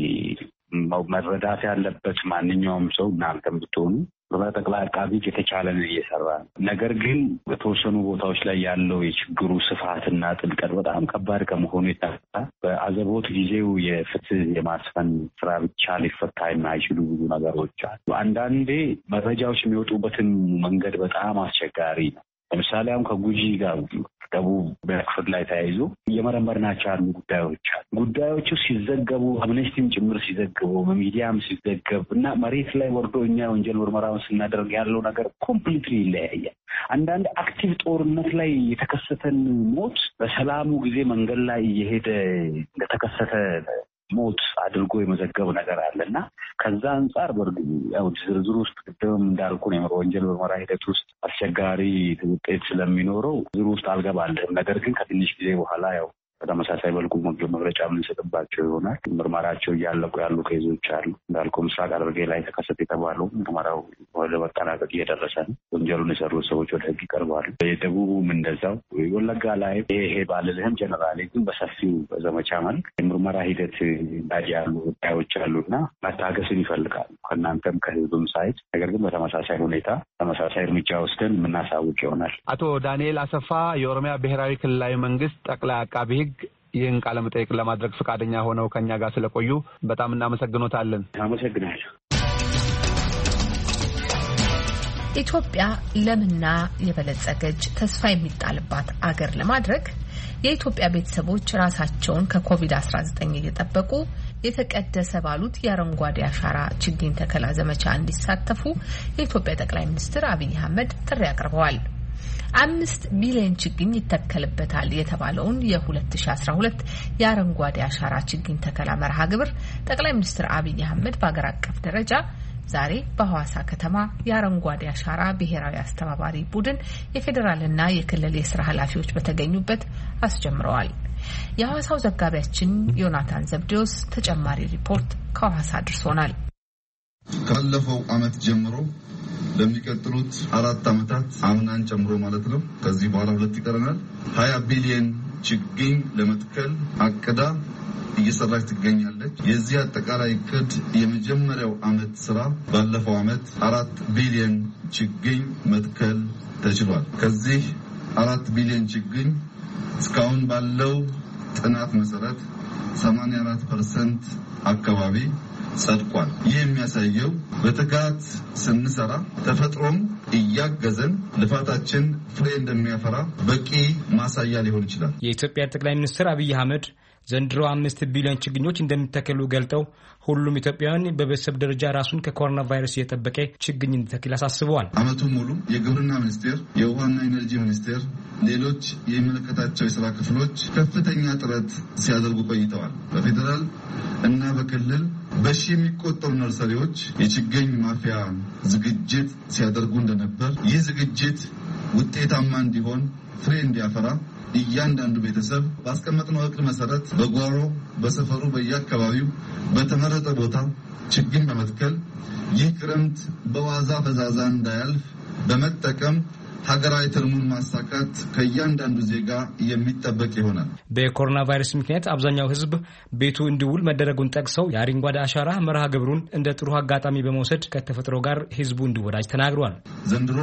መረዳት ያለበት ማንኛውም ሰው እናንተም ብትሆኑ በጠቅላይ አቃቢ የተቻለን እየሰራ ነው። ነገር ግን በተወሰኑ ቦታዎች ላይ ያለው የችግሩ ስፋትና ጥልቀት በጣም ከባድ ከመሆኑ የተነሳ በአዘቦት ጊዜው የፍትህ የማስፈን ስራ ብቻ ሊፈታ የማይችሉ ብዙ ነገሮች አሉ። አንዳንዴ መረጃዎች የሚወጡበትን መንገድ በጣም አስቸጋሪ ነው። ለምሳሌ አሁን ከጉጂ ጋር ደቡብ በክፍል ላይ ተያይዞ እየመረመርናቸው ያሉ ጉዳዮች አሉ። ጉዳዮቹ ሲዘገቡ አምነስቲም ጭምር ሲዘግቡ በሚዲያም ሲዘገብ እና መሬት ላይ ወርዶ እኛ ወንጀል ምርመራውን ስናደርግ ያለው ነገር ኮምፕሊትሊ ይለያያል። አንዳንድ አክቲቭ ጦርነት ላይ የተከሰተን ሞት በሰላሙ ጊዜ መንገድ ላይ እየሄደ እንደተከሰተ ሞት አድርጎ የመዘገብ ነገር አለና ከዛ አንጻር በርግጥ ያው ዝርዝር ውስጥ ቅድም እንዳልኩ ነው ወንጀል ምርመራ ሂደት ውስጥ አስቸጋሪ ውጤት ስለሚኖረው ዝርዝር ውስጥ አልገባለሁም። ነገር ግን ከትንሽ ጊዜ በኋላ ያው በተመሳሳይ መልኩ መግለጫ የምንሰጥባቸው ይሆናል። ምርመራቸው እያለቁ ያሉ ኬዞች አሉ። እንዳልኩ ምስራቅ ሐረርጌ ላይ ተከሰተ የተባለው ምርመራው ወደ መጠናቀቅ እየደረሰ ነው። ወንጀሉን የሰሩ ሰዎች ወደ ሕግ ይቀርባሉ። የደቡቡም እንደዛው። ወለጋ ላይ ይሄ ባልልህም ጀነራሊ ግን በሰፊው በዘመቻ መልክ የምርመራ ሂደት ላይ ያሉ ጉዳዮች አሉና መታገስን ይፈልጋሉ ከእናንተም ከህዝብም ሳይት። ነገር ግን በተመሳሳይ ሁኔታ ተመሳሳይ እርምጃ ወስደን የምናሳውቅ ይሆናል። አቶ ዳንኤል አሰፋ የኦሮሚያ ብሔራዊ ክልላዊ መንግስት ጠቅላይ አቃቢ ሕግ ይህን ቃለ መጠይቅ ለማድረግ ፈቃደኛ ሆነው ከኛ ጋር ስለቆዩ በጣም እናመሰግኖታለን። አመሰግናለሁ። ኢትዮጵያ ለምና የበለጸገች ተስፋ የሚጣልባት አገር ለማድረግ የኢትዮጵያ ቤተሰቦች ራሳቸውን ከኮቪድ አስራ ዘጠኝ እየጠበቁ የተቀደሰ ባሉት የአረንጓዴ አሻራ ችግኝ ተከላ ዘመቻ እንዲሳተፉ የኢትዮጵያ ጠቅላይ ሚኒስትር አብይ አህመድ ጥሪ አቅርበዋል። አምስት ቢሊዮን ችግኝ ይተከልበታል የተባለውን የ2012 የአረንጓዴ አሻራ ችግኝ ተከላ መርሃ ግብር ጠቅላይ ሚኒስትር አብይ አህመድ በአገር አቀፍ ደረጃ ዛሬ በሐዋሳ ከተማ የአረንጓዴ አሻራ ብሔራዊ አስተባባሪ ቡድን የፌዴራልና የክልል የስራ ኃላፊዎች በተገኙበት አስጀምረዋል። የሐዋሳው ዘጋቢያችን ዮናታን ዘብዴዎስ ተጨማሪ ሪፖርት ከሐዋሳ አድርሶናል። ካለፈው ዓመት ጀምሮ ለሚቀጥሉት አራት ዓመታት አምናን ጨምሮ ማለት ነው ከዚህ በኋላ ሁለት ይቀረናል ሀያ ቢሊዮን ችግኝ ለመትከል አቅዳ እየሰራች ትገኛለች። የዚህ አጠቃላይ እቅድ የመጀመሪያው ዓመት ስራ ባለፈው ዓመት አራት ቢሊዮን ችግኝ መትከል ተችሏል። ከዚህ አራት ቢሊዮን ችግኝ እስካሁን ባለው ጥናት መሰረት ሰማንያ አራት ፐርሰንት አካባቢ ጸድቋል። ይህ የሚያሳየው በትጋት ስንሰራ ተፈጥሮም እያገዘን ልፋታችን ፍሬ እንደሚያፈራ በቂ ማሳያ ሊሆን ይችላል። የኢትዮጵያ ጠቅላይ ሚኒስትር አብይ አህመድ ዘንድሮ አምስት ቢሊዮን ችግኞች እንደሚተከሉ ገልጠው ሁሉም ኢትዮጵያውያን በቤተሰብ ደረጃ ራሱን ከኮሮና ቫይረስ እየጠበቀ ችግኝ እንዲተክል አሳስበዋል። ዓመቱን ሙሉ የግብርና ሚኒስቴር፣ የውሃና ኢነርጂ ሚኒስቴር፣ ሌሎች የሚመለከታቸው የስራ ክፍሎች ከፍተኛ ጥረት ሲያደርጉ ቆይተዋል። በፌዴራል እና በክልል በሺ የሚቆጠሩ ነርሰሪዎች የችግኝ ማፍያ ዝግጅት ሲያደርጉ እንደነበር ይህ ዝግጅት ውጤታማ እንዲሆን ፍሬ እንዲያፈራ እያንዳንዱ ቤተሰብ ባስቀመጥነው እቅድ መሰረት በጓሮ በሰፈሩ በየአካባቢው በተመረጠ ቦታ ችግኝ በመትከል ይህ ክረምት በዋዛ ፈዛዛ እንዳያልፍ በመጠቀም ሀገራዊ ትልሙን ማሳካት ከእያንዳንዱ ዜጋ የሚጠበቅ ይሆናል። በኮሮና ቫይረስ ምክንያት አብዛኛው ሕዝብ ቤቱ እንዲውል መደረጉን ጠቅሰው የአረንጓዴ አሻራ መርሃ ግብሩን እንደ ጥሩ አጋጣሚ በመውሰድ ከተፈጥሮ ጋር ሕዝቡ እንዲወዳጅ ተናግሯል። ዘንድሮ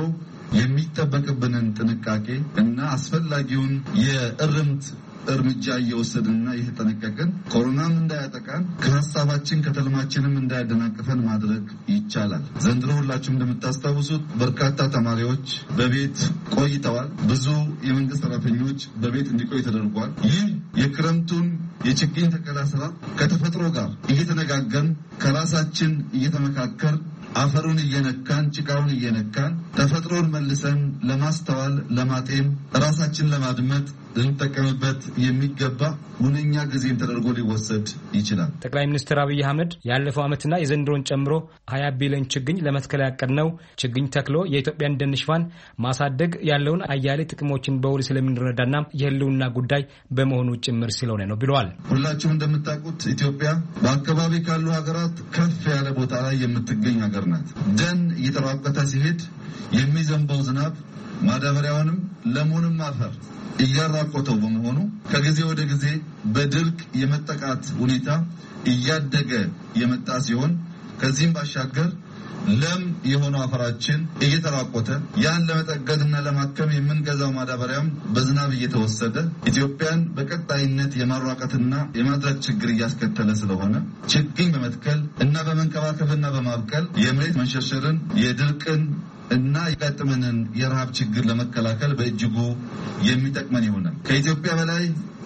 የሚጠበቅብንን ጥንቃቄ እና አስፈላጊውን የእርምት እርምጃ እየወሰድንና እየተጠነቀቅን ኮሮናም እንዳያጠቃን ከሀሳባችን ከተልማችንም እንዳያደናቅፈን ማድረግ ይቻላል። ዘንድሮ ሁላችሁም እንደምታስታውሱት በርካታ ተማሪዎች በቤት ቆይተዋል። ብዙ የመንግስት ሰራተኞች በቤት እንዲቆይ ተደርጓል። ይህ የክረምቱን የችግኝ ተከላ ስራ ከተፈጥሮ ጋር እየተነጋገርን ከራሳችን እየተመካከር አፈሩን እየነካን ጭቃውን እየነካን ተፈጥሮን መልሰን ለማስተዋል ለማጤን ራሳችን ለማድመጥ ልንጠቀምበት የሚገባ ሁነኛ ጊዜን ተደርጎ ሊወሰድ ይችላል። ጠቅላይ ሚኒስትር አብይ አህመድ ያለፈው ዓመትና የዘንድሮን ጨምሮ ሀያ ቢሊዮን ችግኝ ለመትከል ያቀድነው ችግኝ ተክሎ የኢትዮጵያን ደን ሽፋን ማሳደግ ያለውን አያሌ ጥቅሞችን በውል ስለምንረዳና የህልውና ጉዳይ በመሆኑ ጭምር ስለሆነ ነው ብለዋል። ሁላችሁም እንደምታውቁት ኢትዮጵያ በአካባቢ ካሉ ሀገራት ከፍ ያለ ቦታ ላይ የምትገኝ ሀገር ናት። ደን እየተራቆተ ሲሄድ የሚዘንበው ዝናብ ማዳበሪያውንም ለሙንም አፈር እያራቆተው በመሆኑ ከጊዜ ወደ ጊዜ በድርቅ የመጠቃት ሁኔታ እያደገ የመጣ ሲሆን ከዚህም ባሻገር ለም የሆነው አፈራችን እየተራቆተ ያን ለመጠገንና ለማከም የምንገዛው ማዳበሪያም በዝናብ እየተወሰደ ኢትዮጵያን በቀጣይነት የማራቀትና የማድረቅ ችግር እያስከተለ ስለሆነ ችግኝ በመትከል እና በመንከባከብና በማብቀል የመሬት መንሸርሸርን የድርቅን እና የጋጠመንን የረሃብ ችግር ለመከላከል በእጅጉ የሚጠቅመን ይሆናል። ከኢትዮጵያ በላይ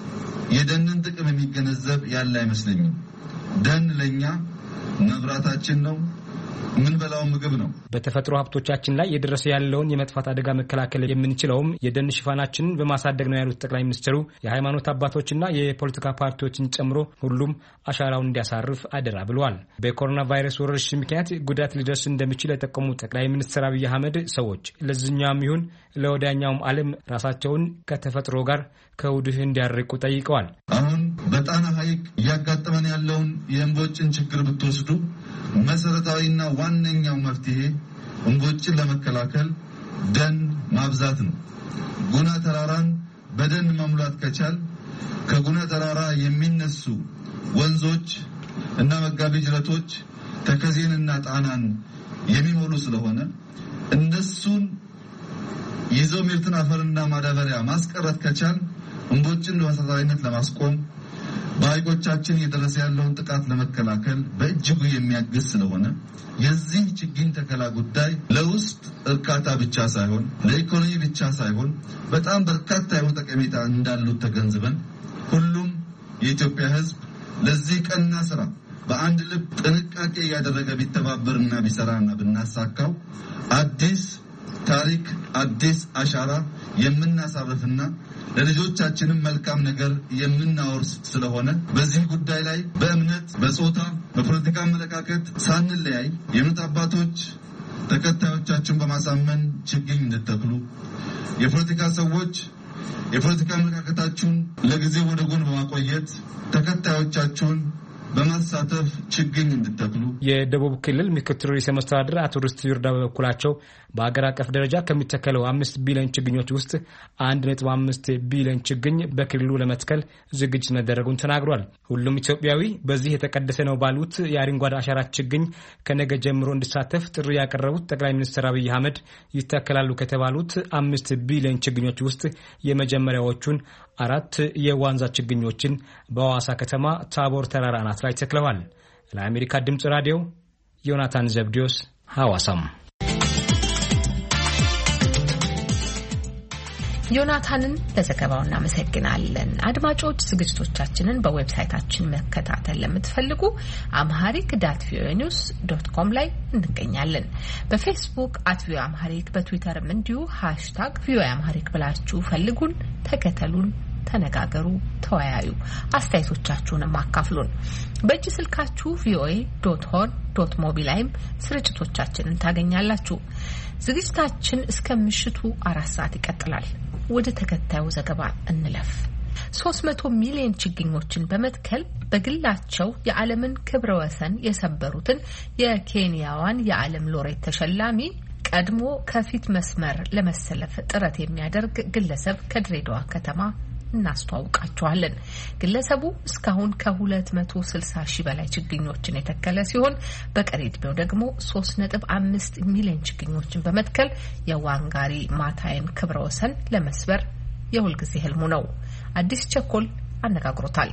የደንን ጥቅም የሚገነዘብ ያለ አይመስለኝም። ደን ለኛ መብራታችን ነው። ምን በላው ምግብ ነው። በተፈጥሮ ሀብቶቻችን ላይ የደረሰ ያለውን የመጥፋት አደጋ መከላከል የምንችለውም የደን ሽፋናችንን በማሳደግ ነው ያሉት ጠቅላይ ሚኒስትሩ የሃይማኖት አባቶችና የፖለቲካ ፓርቲዎችን ጨምሮ ሁሉም አሻራውን እንዲያሳርፍ አደራ ብለዋል። በኮሮና ቫይረስ ወረርሽኝ ምክንያት ጉዳት ሊደርስ እንደሚችል የጠቆሙት ጠቅላይ ሚኒስትር አብይ አህመድ ሰዎች ለዚህኛውም ይሁን ለወዲያኛውም ዓለም ራሳቸውን ከተፈጥሮ ጋር ከውድህ እንዲያርቁ ጠይቀዋል። አሁን በጣና ሐይቅ እያጋጠመን ያለውን የእምቦጭን ችግር ብትወስዱ መሰረታዊና ዋነኛው መፍትሄ እምቦጭን ለመከላከል ደን ማብዛት ነው። ጉና ተራራን በደን መሙላት ከቻል ከጉና ተራራ የሚነሱ ወንዞች እና መጋቢ ጅረቶች ተከዜንና ጣናን የሚሞሉ ስለሆነ እነሱን ይዘው ምርትን አፈርና ማዳበሪያ ማስቀረት ከቻል እምቦጭን በመሰረታዊነት ለማስቆም በሐይቆቻችን እየደረሰ ያለውን ጥቃት ለመከላከል በእጅጉ የሚያግዝ ስለሆነ የዚህ ችግኝ ተከላ ጉዳይ ለውስጥ እርካታ ብቻ ሳይሆን ለኢኮኖሚ ብቻ ሳይሆን በጣም በርካታ የሆነ ጠቀሜታ እንዳሉት ተገንዝበን ሁሉም የኢትዮጵያ ሕዝብ ለዚህ ቀና ስራ በአንድ ልብ ጥንቃቄ ያደረገ ቢተባበርና ቢሰራና ብናሳካው አዲስ ታሪክ አዲስ አሻራ የምናሳርፍና ለልጆቻችንም መልካም ነገር የምናወርስ ስለሆነ በዚህ ጉዳይ ላይ በእምነት በጾታ በፖለቲካ አመለካከት ሳንለያይ የእምነት አባቶች ተከታዮቻችሁን በማሳመን ችግኝ እንድትተክሉ የፖለቲካ ሰዎች የፖለቲካ አመለካከታችሁን ለጊዜ ወደ ጎን በማቆየት ተከታዮቻችሁን በማሳተፍ ችግኝ እንድትተክሉ የደቡብ ክልል ምክትል ርዕሰ መስተዳድር አቶ ርስቱ ይርዳ በበኩላቸው በአገር አቀፍ ደረጃ ከሚተከለው አምስት ቢሊዮን ችግኞች ውስጥ አንድ ነጥብ አምስት ቢሊዮን ችግኝ በክልሉ ለመትከል ዝግጅት መደረጉን ተናግሯል። ሁሉም ኢትዮጵያዊ በዚህ የተቀደሰ ነው ባሉት የአረንጓዴ አሻራ ችግኝ ከነገ ጀምሮ እንዲሳተፍ ጥሪ ያቀረቡት ጠቅላይ ሚኒስትር አብይ አህመድ ይተከላሉ ከተባሉት አምስት ቢሊዮን ችግኞች ውስጥ የመጀመሪያዎቹን አራት የዋንዛ ችግኞችን በሐዋሳ ከተማ ታቦር ተራራ አናት ላይ ተክለዋል። ለአሜሪካ ድምጽ ራዲዮ ዮናታን ዘብዲዮስ ሐዋሳም። ዮናታንን ለዘገባው እናመሰግናለን። አድማጮች ዝግጅቶቻችንን በዌብሳይታችን መከታተል ለምትፈልጉ አምሃሪክ ዳት ቪኦኤ ኒውስ ዶት ኮም ላይ እንገኛለን። በፌስቡክ አት ቪኦኤ አምሃሪክ፣ በትዊተርም እንዲሁ ሃሽታግ ቪኦኤ አምሃሪክ ብላችሁ ፈልጉን፣ ተከተሉን፣ ተነጋገሩ፣ ተወያዩ፣ አስተያየቶቻችሁንም አካፍሉን። በእጅ ስልካችሁ ቪኦኤ ዶት ሆርን ዶት ሞቢ ላይም ስርጭቶቻችንን ታገኛላችሁ። ዝግጅታችን እስከ ምሽቱ አራት ሰዓት ይቀጥላል። ወደ ተከታዩ ዘገባ እንለፍ። ሶስት መቶ ሚሊዮን ችግኞችን በመትከል በግላቸው የዓለምን ክብረ ወሰን የሰበሩትን የኬንያዋን የዓለም ሎሬት ተሸላሚ ቀድሞ ከፊት መስመር ለመሰለፍ ጥረት የሚያደርግ ግለሰብ ከድሬዳዋ ከተማ እናስተዋውቃቸዋለን። ግለሰቡ እስካሁን ከሁለት መቶ ስልሳ ሺህ በላይ ችግኞችን የተከለ ሲሆን በቀሪ ዕድሜው ደግሞ ሶስት ነጥብ አምስት ሚሊዮን ችግኞችን በመትከል የዋንጋሪ ማታይን ክብረ ወሰን ለመስበር የሁልጊዜ ህልሙ ነው። አዲስ ቸኮል አነጋግሮታል።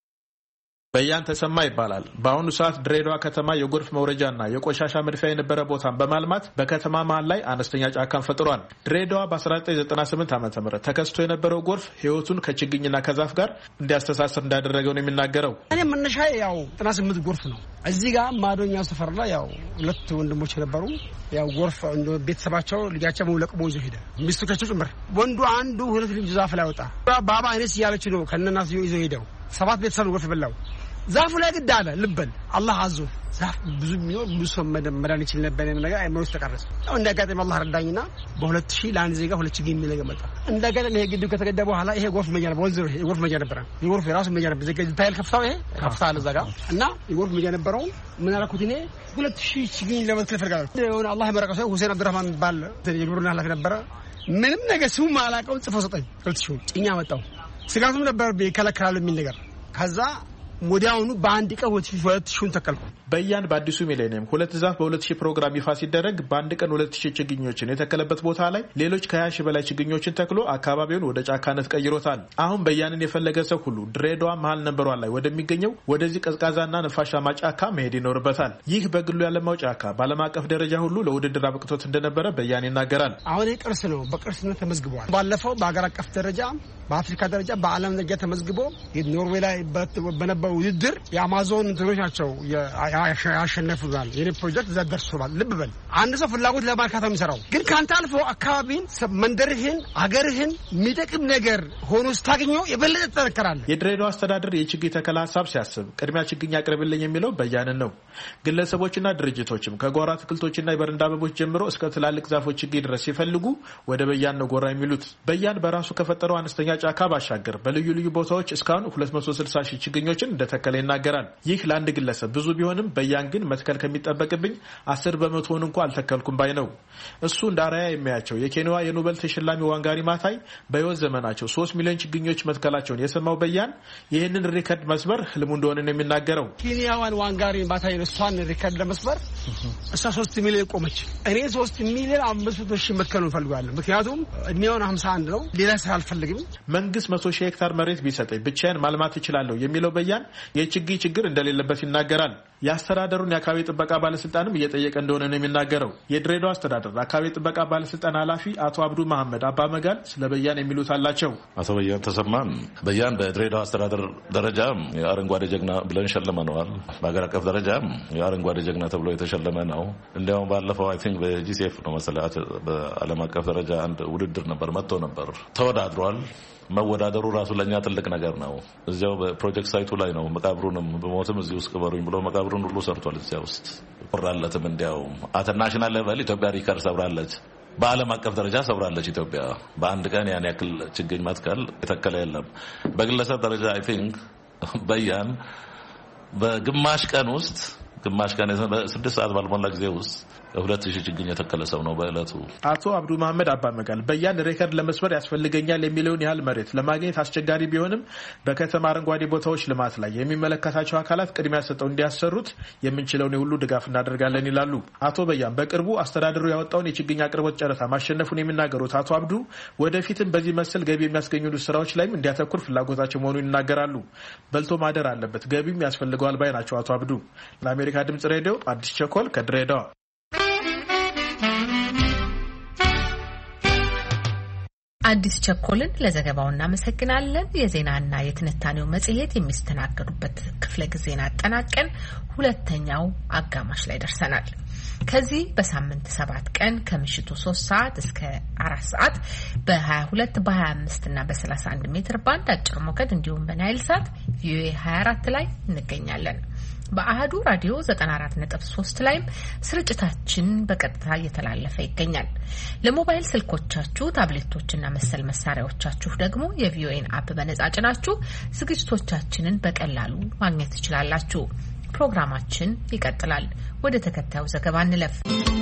በያን ተሰማ ይባላል። በአሁኑ ሰዓት ድሬዳዋ ከተማ የጎርፍ መውረጃና የቆሻሻ መድፊያ የነበረ ቦታን በማልማት በከተማ መሃል ላይ አነስተኛ ጫካን ፈጥሯል። ድሬዳዋ በ1998 ዓመተ ምህረት ተከስቶ የነበረው ጎርፍ ህይወቱን ከችግኝና ከዛፍ ጋር እንዲያስተሳስር እንዳደረገው ነው የሚናገረው። እኔ መነሻዬ ያው ዘጠና ስምንት ጎርፍ ነው። እዚህ ጋር ማዶኛ ሰፈር ላይ ያው ሁለት ወንድሞች ነበሩ። ያው ጎርፍ እንደ ቤተሰባቸው ልጃቸው ለቅሞ ይዞ ሄደ። ሚስቶቻቸው ጭምር ወንዱ አንዱ ሁለት ልጅ ዛፍ ላይ ወጣ። ባባ አይነስ ያለች ነው ከነናስ ይዞ ሄደው ሰባት ቤተሰብ ጎርፍ በላው። ዛፉ ላይ ግድ አለ ልበል አላህ አዞ ዛፍ ብዙ ሚሊዮን ብዙ መዳን ይችላል ነበር ነገር አይመውስ ተቀረጸ። አሁን እንደጋጠመ አላህ ረዳኝና በሁለት ሺህ ለአንድ ዜጋ ሁለት ሺህ ጊዜ ነገር መጣ። እንደጋጠመ ይሄ ግድብ ከተገደበ በኋላ ይሄ ጎርፍ መጃ ነበር። ወንዝ ይሄ ጎርፍ መጃ ነበር። የጎርፍ የራሱ መጃ ነበር። ዘገጅ ታይል ከፍታው ይሄ ከፍታ አለ ዘጋ እና የጎርፍ መጃ ነበረው። ምን አላኩት እኔ ሁለት ሺህ ችግኝ ለመትከል ፈልጋለሁ። የሆነ አላህ ይመረቀው ሰው ሁሴን አብዱራህማን የሚባል የግብርና ኃላፊ ነበረ። ምንም ነገር ስሙ ማላቀው ጽፎ ሰጠኝ። ሁለት ሺህ ጭኛ መጣው። ስጋቱም ነበር ይከለከላሉ የሚል ነገር ከዛ ወዲያውኑ በአንድ ቀን ሁለት ሺህ ተከልኩ። በያን በአዲሱ ሚሌኒየም ሁለት ዛፍ በሁለት ሺህ ፕሮግራም ይፋ ሲደረግ በአንድ ቀን ሁለት ሺህ ችግኞችን የተከለበት ቦታ ላይ ሌሎች ከሀያ ሺህ በላይ ችግኞችን ተክሎ አካባቢውን ወደ ጫካነት ቀይሮታል። አሁን በያንን የፈለገ ሰው ሁሉ ድሬዳዋ መሀል ነበሯ ላይ ወደሚገኘው ወደዚህ ቀዝቃዛና ነፋሻማ ጫካ መሄድ ይኖርበታል። ይህ በግሉ ያለማው ጫካ በዓለም አቀፍ ደረጃ ሁሉ ለውድድር አብቅቶት እንደነበረ በያን ይናገራል። አሁን ቅርስ ነው፣ በቅርስነት ተመዝግቧል። ባለፈው በአገር አቀፍ ደረጃ በአፍሪካ ደረጃ በዓለም ደረጃ ተመዝግቦ ኖርዌይ ላይ በነበረው ውድድር የአማዞን እንትኖች ናቸው ያሸነፉታል። የኔ ፕሮጀክት እዛ ደርሷል። ልብ በል አንድ ሰው ፍላጎት ለማርካት ነው የሚሰራው። ግን ካንተ አልፎ አካባቢን፣ መንደርህን፣ አገርህን የሚጠቅም ነገር ሆኖ ስታገኘው የበለጠ ተጠነከራለህ። የድሬዳዋ አስተዳደር የችግኝ ተከላ ሀሳብ ሲያስብ ቅድሚያ ችግኝ አቅርብልኝ የሚለው በያንን ነው። ግለሰቦችና ድርጅቶችም ከጓሮ አትክልቶችና የበረንዳ አበቦች ጀምሮ እስከ ትላልቅ ዛፎች ችግኝ ድረስ ሲፈልጉ ወደ በያን ነው ጎራ የሚሉት። በያን በራሱ ከፈጠረው አነስተኛ ጫካ ባሻገር በልዩ ልዩ ቦታዎች እስካሁን ሁለት መቶ ስልሳ ሺህ ችግኞችን እንደተከለ ይናገራል። ይህ ለአንድ ግለሰብ ብዙ ቢሆንም በያን ግን መትከል ከሚጠበቅብኝ አስር በመቶውን እንኳን አልተከልኩም ባይ ነው። እሱ እንደ አርአያ የሚያያቸው የኬንያዋ የኖቤል ተሸላሚ ዋንጋሪ ማታይ በህይወት ዘመናቸው ሶስት ሚሊዮን ችግኞች መትከላቸውን የሰማው በያን ይህንን ሪከርድ መስበር ህልሙ እንደሆነ ነው የሚናገረው። ኬንያዋን ዋንጋሪ ማታይ እሷን ሪከርድ ለመስበር እሷ ሶስት ሚሊዮን ቆመች። እኔ ሶስት ሚሊዮን አምስት መቶ ሺህ መትከል እንፈልጋለን። ምክንያቱም እድሜውን ሀምሳ አንድ ነው። ሌላ ስራ አልፈልግም። መንግስት መቶ ሺህ ሄክታር መሬት ቢሰጠኝ ብቻዬን ማልማት እችላለሁ የሚለው በያን የችግኝ ችግር እንደሌለበት ይናገራል። የአስተዳደሩን የአካባቢ ጥበቃ ባለስልጣንም እየጠየቀ እንደሆነ ነው የሚናገረው። የድሬዳዋ አስተዳደር አካባቢ ጥበቃ ባለስልጣን ኃላፊ አቶ አብዱ መሐመድ አባ መጋል ስለ በያን የሚሉት አላቸው። አቶ በያን ተሰማን በያን በድሬዳዋ አስተዳደር ደረጃ የአረንጓዴ ጀግና ብለን ሸልመነዋል። በሀገር አቀፍ ደረጃ የአረንጓዴ ጀግና ተብሎ የተሸለመ ነው። እንዲያውም ባለፈው አይ ቲንክ በጂሲኤፍ ነው መሰለኝ በዓለም አቀፍ ደረጃ አንድ ውድድር ነበር መጥቶ ነበር ተወዳድሯል። መወዳደሩ ራሱ ለኛ ትልቅ ነገር ነው። እዚያው በፕሮጀክት ሳይቱ ላይ ነው። መቃብሩንም በሞትም እዚህ ውስጥ ቅበሩኝ ብሎ መቃብሩን ሁሉ ሰርቷል። እዚያ ውስጥ ወራለትም እንዲያው አት ናሽናል ሌቨል ኢትዮጵያ ሪከርድ ሰብራለች። በዓለም አቀፍ ደረጃ ሰብራለች ኢትዮጵያ። በአንድ ቀን ያን ያክል ችግኝ መትከል የተከለ የለም። በግለሰብ ደረጃ አይ ቲንክ በያን በግማሽ ቀን ውስጥ ግማሽ ቀን በስድስት ሰዓት ባልሞላ ጊዜ ውስጥ ሁለት ሺህ ችግኝ የተከለ ሰው ነው በእለቱ። አቶ አብዱ መሐመድ አባ መጋል በያን ሬከርድ ለመስበር ያስፈልገኛል የሚለውን ያህል መሬት ለማግኘት አስቸጋሪ ቢሆንም በከተማ አረንጓዴ ቦታዎች ልማት ላይ የሚመለከታቸው አካላት ቅድሚያ ሰጠው እንዲያሰሩት የምንችለውን ሁሉ ድጋፍ እናደርጋለን ይላሉ። አቶ በያን በቅርቡ አስተዳደሩ ያወጣውን የችግኝ አቅርቦት ጨረታ ማሸነፉን የሚናገሩት አቶ አብዱ ወደፊትም በዚህ መሰል ገቢ የሚያስገኙ ስራዎች ላይም እንዲያተኩር ፍላጎታቸው መሆኑን ይናገራሉ። በልቶ ማደር አለበት፣ ገቢም ያስፈልገዋል ባይ ናቸው አቶ አብዱ። ለአሜሪካ ድምጽ ሬዲዮ አዲስ ቸኮል ከድሬዳዋ። አዲስ ቸኮልን ለዘገባው እናመሰግናለን። የዜናና የትንታኔው መጽሔት የሚስተናገዱበት ክፍለ ጊዜን አጠናቀን ሁለተኛው አጋማሽ ላይ ደርሰናል። ከዚህ በሳምንት ሰባት ቀን ከምሽቱ ሶስት ሰዓት እስከ አራት ሰዓት በሀያ ሁለት በሀያ አምስት እና በሰላሳ አንድ ሜትር ባንድ አጭር ሞገድ እንዲሁም በናይል ሳት ቪኦኤ ሀያ አራት ላይ እንገኛለን። በአህዱ ራዲዮ ዘጠና አራት ነጥብ ሶስት ላይም ስርጭታችን በቀጥታ እየተላለፈ ይገኛል። ለሞባይል ስልኮቻችሁ፣ ታብሌቶችና መሰል መሳሪያዎቻችሁ ደግሞ የቪኦኤን አፕ በነጻ ጭናችሁ ዝግጅቶቻችንን በቀላሉ ማግኘት ትችላላችሁ። ፕሮግራማችን ይቀጥላል። ወደ ተከታዩ ዘገባ እንለፍ።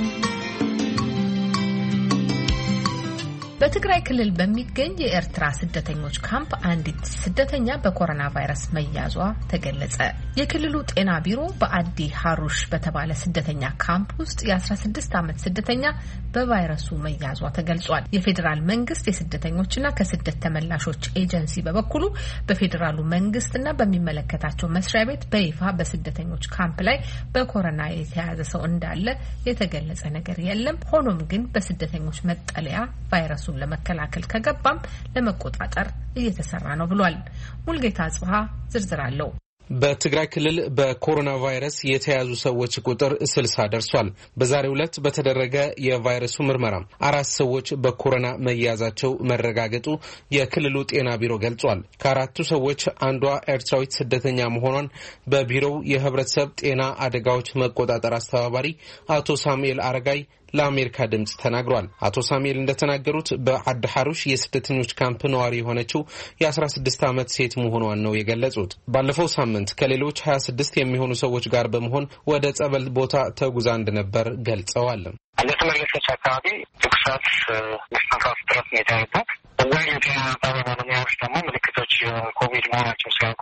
በትግራይ ክልል በሚገኝ የኤርትራ ስደተኞች ካምፕ አንዲት ስደተኛ በኮሮና ቫይረስ መያዟ ተገለጸ። የክልሉ ጤና ቢሮ በአዲ ሀሩሽ በተባለ ስደተኛ ካምፕ ውስጥ የ16 ዓመት ስደተኛ በቫይረሱ መያዟ ተገልጿል። የፌዴራል መንግስት የስደተኞችና ከስደት ተመላሾች ኤጀንሲ በበኩሉ በፌዴራሉ መንግስትና በሚመለከታቸው መስሪያ ቤት በይፋ በስደተኞች ካምፕ ላይ በኮሮና የተያዘ ሰው እንዳለ የተገለጸ ነገር የለም። ሆኖም ግን በስደተኞች መጠለያ ቫይረሱ ለመከላከል ከገባም ለመቆጣጠር እየተሰራ ነው ብሏል። ሙልጌታ አጽብሃ ዝርዝር አለው። በትግራይ ክልል በኮሮና ቫይረስ የተያዙ ሰዎች ቁጥር ስልሳ ደርሷል። በዛሬው ዕለት በተደረገ የቫይረሱ ምርመራ አራት ሰዎች በኮሮና መያዛቸው መረጋገጡ የክልሉ ጤና ቢሮ ገልጿል። ከአራቱ ሰዎች አንዷ ኤርትራዊት ስደተኛ መሆኗን በቢሮው የህብረተሰብ ጤና አደጋዎች መቆጣጠር አስተባባሪ አቶ ሳሙኤል አረጋይ ለአሜሪካ ድምጽ ተናግሯል። አቶ ሳሙኤል እንደተናገሩት በአዲ ሐሩሽ የስደተኞች ካምፕ ነዋሪ የሆነችው የ16 ዓመት ሴት መሆኗን ነው የገለጹት። ባለፈው ሳምንት ከሌሎች ሀያ ስድስት የሚሆኑ ሰዎች ጋር በመሆን ወደ ጸበል ቦታ ተጉዛ እንደነበር ገልጸዋል። እንደተመለሰች አካባቢ ትኩሳት፣ መስተንፋስ እጥረት ነው የታየባት። እዛ የጤና ጣቢያ ባለሙያዎች ደግሞ ምልክቶች ኮቪድ መሆናቸው ሲያውቁ